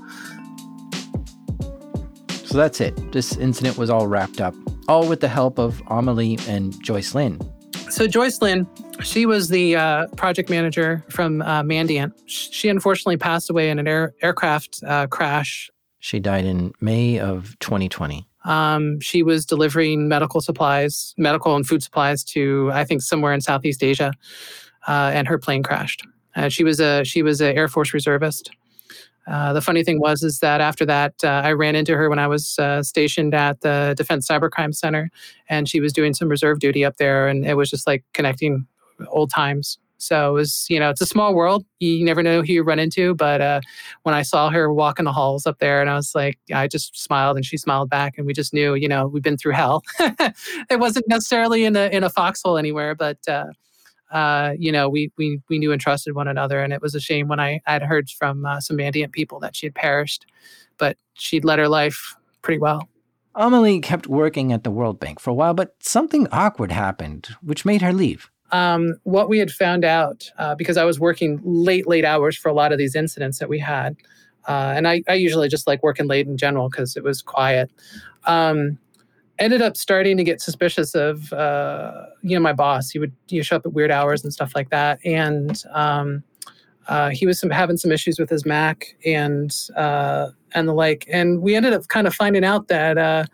So that's it. This incident was all wrapped up, all with the help of Amelie and Joyce Lynn. So Joyce Lynn, she was the uh, project manager from uh, Mandiant. She unfortunately passed away in an air, aircraft uh, crash. She died in May of twenty twenty. Um, she was delivering medical supplies, medical and food supplies to, I think, somewhere in Southeast Asia, uh, and her plane crashed. Uh, she was a she was an Air Force reservist. Uh, the funny thing was is that after that, uh, I ran into her when I was uh, stationed at the Defense Cybercrime Center, and she was doing some reserve duty up there, and it was just like connecting old times. So it was, you know, it's a small world. You never know who you run into. But uh, when I saw her walking the halls up there, and I was like, I just smiled, and she smiled back, and we just knew, you know, we've been through hell. It wasn't necessarily in a in a foxhole anywhere, but uh, uh, you know, we we we knew and trusted one another. And it was a shame when I had heard from uh, some Mandiant people that she had perished, but she'd led her life pretty well. Amelie kept working at the World Bank for a while, but something awkward happened, which made her leave. Um, what we had found out, uh, because I was working late, late hours for a lot of these incidents that we had, uh, and I, I usually just like working late in general because it was quiet, um, ended up starting to get suspicious of, uh, you know, my boss. He would he would show up at weird hours and stuff like that. And um, uh, he was some, having some issues with his Mac and uh, and the like. And we ended up kind of finding out that uh,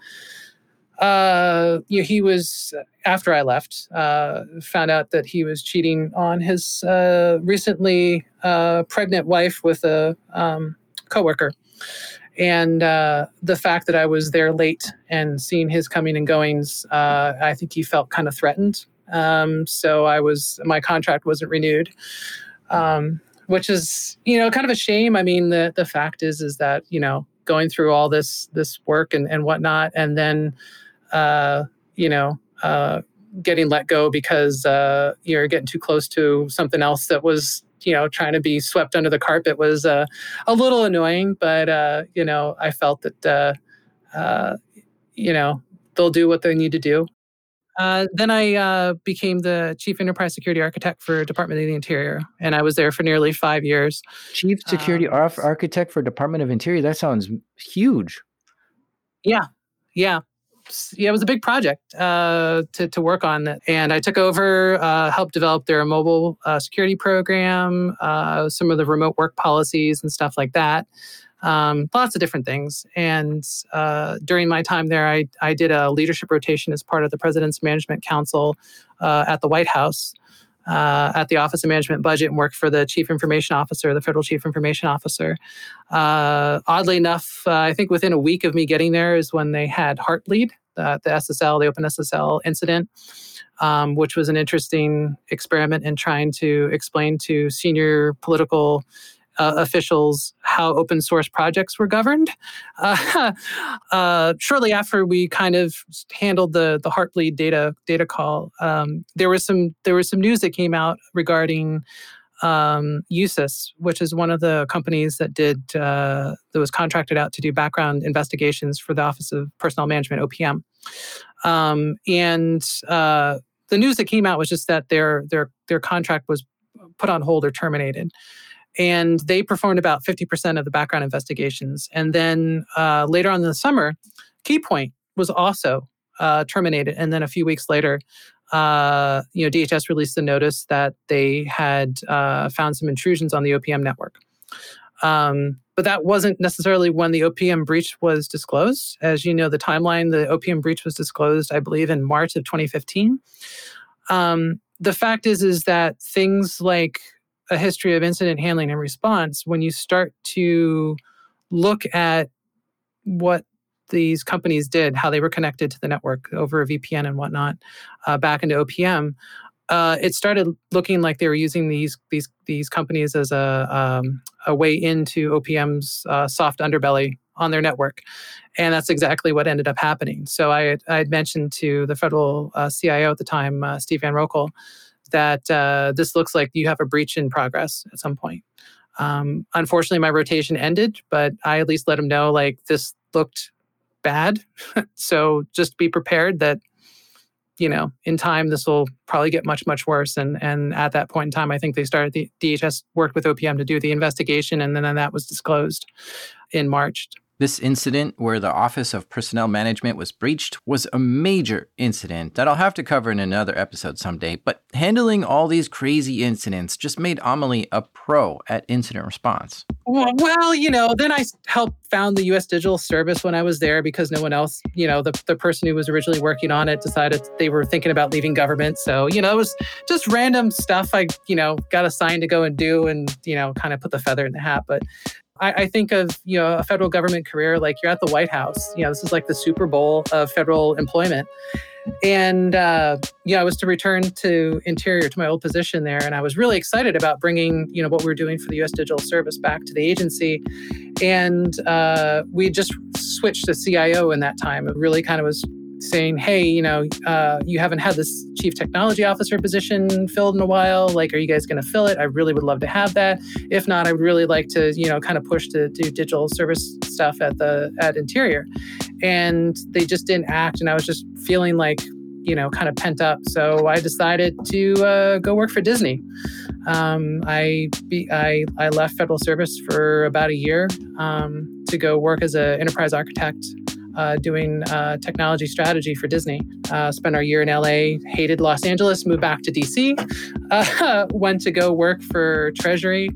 Uh, you know, he was, after I left, uh, found out that he was cheating on his uh, recently uh, pregnant wife with a um, coworker. And uh, the fact that I was there late and seeing his coming and goings, uh, I think he felt kind of threatened. Um, so I was, my contract wasn't renewed, um, which is, you know, kind of a shame. I mean, the the fact is, is that, you know, going through all this this work and, and whatnot, and then Uh, you know, uh, getting let go because uh, you're getting too close to something else that was, you know, trying to be swept under the carpet was uh, a little annoying. But, uh, you know, I felt that, uh, uh, you know, they'll do what they need to do. Uh, then I uh, became the Chief Enterprise Security Architect for Department of the Interior, and I was there for nearly five years. Chief Security um, Ar- Architect for Department of Interior? That sounds huge. Yeah, yeah. Yeah, it was a big project uh, to to work on, and I took over, uh, helped develop their mobile uh, security program, uh, some of the remote work policies and stuff like that. Um, lots of different things. And uh, during my time there, I I did a leadership rotation as part of the President's Management Council uh, at the White House. Uh, at the Office of Management and Budget, and worked for the Chief Information Officer, the Federal Chief Information Officer. Uh, oddly enough, uh, I think within a week of me getting there is when they had Heartbleed, uh, the S S L, the Open S S L incident, um, which was an interesting experiment in trying to explain to senior political Uh, officials how open source projects were governed. Uh, uh, shortly after we kind of handled the the Heartbleed data data call, um, there was some there was some news that came out regarding um, USIS, which is one of the companies that did uh, that was contracted out to do background investigations for the Office of Personnel Management, O P M. Um, and uh, the news that came out was just that their their their contract was put on hold or terminated. And they performed about fifty percent of the background investigations. And then uh, later on in the summer, Keypoint was also uh, terminated. And then a few weeks later, uh, you know, D H S released a notice that they had uh, found some intrusions on the O P M network. Um, but that wasn't necessarily when the O P M breach was disclosed. As you know, the timeline, the O P M breach was disclosed, I believe, in March of twenty fifteen. Um, the fact is, is that things like a history of incident handling and response, when you start to look at what these companies did, how they were connected to the network over a V P N and whatnot, uh, back into O P M, uh, it started looking like they were using these these these companies as a um, a way into O P M's uh, soft underbelly on their network, and that's exactly what ended up happening. So I I had mentioned to the federal uh, C I O at the time, uh, Steve Van Rokel, that uh, this looks like you have a breach in progress at some point. Um, unfortunately, my rotation ended, but I at least let him know like this looked bad. So just be prepared that, you know, in time, this will probably get much, much worse. And and at that point in time, I think they started, the D H S worked with O P M to do the investigation, and then, then that was disclosed in March. This incident where the Office of Personnel Management was breached was a major incident that I'll have to cover in another episode someday, but handling all these crazy incidents just made Amelie a pro at incident response. Well, you know, then I helped found the U S Digital Service when I was there because no one else, you know, the, the person who was originally working on it decided they were thinking about leaving government. So, you know, it was just random stuff I, you know, got assigned to go and do and, you know, kind of put the feather in the hat. But I, I think of, you know, a federal government career, like you're at the White House. You know, this is like the Super Bowl of federal employment. And, uh, yeah, I was to return to Interior, to my old position there. And I was really excited about bringing, you know, what we were doing for the U S Digital Service back to the agency. And uh, we just switched to C I O in that time. It really kind of was saying, hey, you know, uh, you haven't had this chief technology officer position filled in a while. Like, are you guys going to fill it? I really would love to have that. If not, I would really like to, you know, kind of push to do digital service stuff at the at Interior. And they just didn't act. And I was just feeling like, you know, kind of pent up. So I decided to uh, go work for Disney. Um, I, be, I I left federal service for about a year um, to go work as an enterprise architect. Uh, doing uh, technology strategy for Disney. Uh, spent our year in L A, hated Los Angeles, moved back to D C, uh, went to go work for Treasury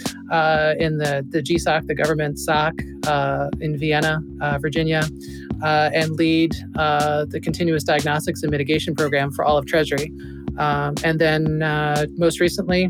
uh, in the, the G SOC, the government S O C uh, in Vienna, uh, Virginia, uh, and lead uh, the continuous diagnostics and mitigation program for all of Treasury. Um, and then uh, most recently,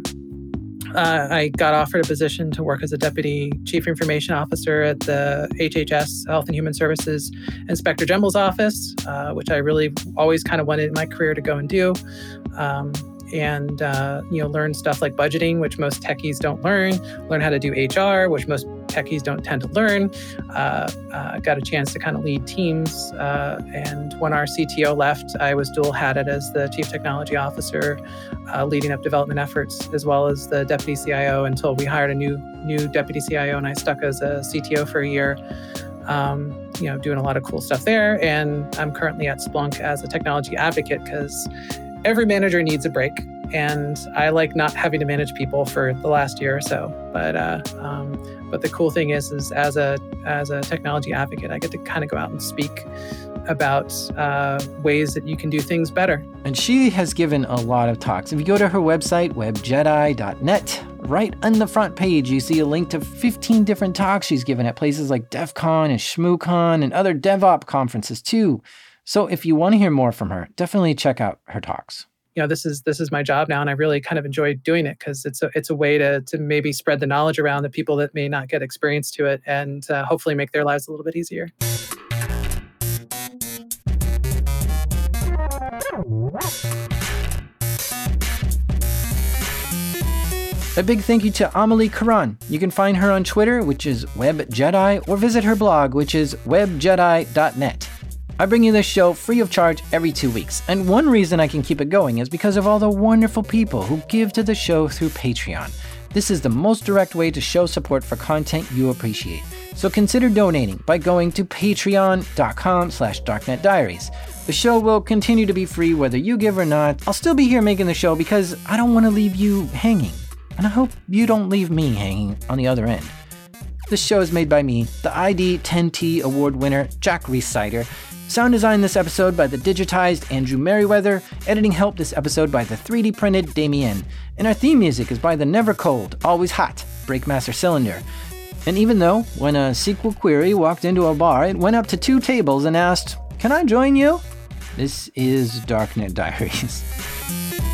Uh, I got offered a position to work as a Deputy Chief Information Officer at the H H S, Health and Human Services Inspector General's Office, uh, which I really always kind of wanted in my career to go and do. Um, and, uh, you know, learn stuff like budgeting, which most techies don't learn, learn how to do H R, which most techies don't tend to learn. Uh, uh, got a chance to kind of lead teams. Uh, and when our C T O left, I was dual-hatted as the Chief Technology Officer, uh, leading up development efforts, as well as the Deputy C I O until we hired a new new Deputy C I O, and I stuck as a C T O for a year, um, you know, doing a lot of cool stuff there. And I'm currently at Splunk as a technology advocate because every manager needs a break. And I like not having to manage people for the last year or so. But uh, um, but the cool thing is, is as a as a technology advocate, I get to kind of go out and speak about uh, ways that you can do things better. And she has given a lot of talks. If you go to her website, web jedi dot net, right on the front page, you see a link to fifteen different talks she's given at places like DEF CON and ShmooCon and other DevOps conferences too. So if you want to hear more from her, definitely check out her talks. You know, this is this is my job now, and I really kind of enjoy doing it because it's a it's a way to to maybe spread the knowledge around to people that may not get experience to it, and uh, hopefully make their lives a little bit easier. A big thank you to Amelie Caron. You can find her on Twitter, which is WebJedi, or visit her blog, which is web jedi dot net. I bring you this show free of charge every two weeks, and one reason I can keep it going is because of all the wonderful people who give to the show through Patreon. This is the most direct way to show support for content you appreciate. So consider donating by going to patreon.com slash darknetdiaries. The show will continue to be free whether you give or not. I'll still be here making the show because I don't want to leave you hanging. And I hope you don't leave me hanging on the other end. This show is made by me, the I D ten T award winner, Jack Rhysider. Sound design this episode by the digitized Andrew Merriweather. Editing help this episode by the three D printed Damien. And our theme music is by the never cold, always hot Breakmaster Cylinder. And even though, when a S Q L query walked into a bar, it went up to two tables and asked, "Can I join you?" This is Darknet Diaries.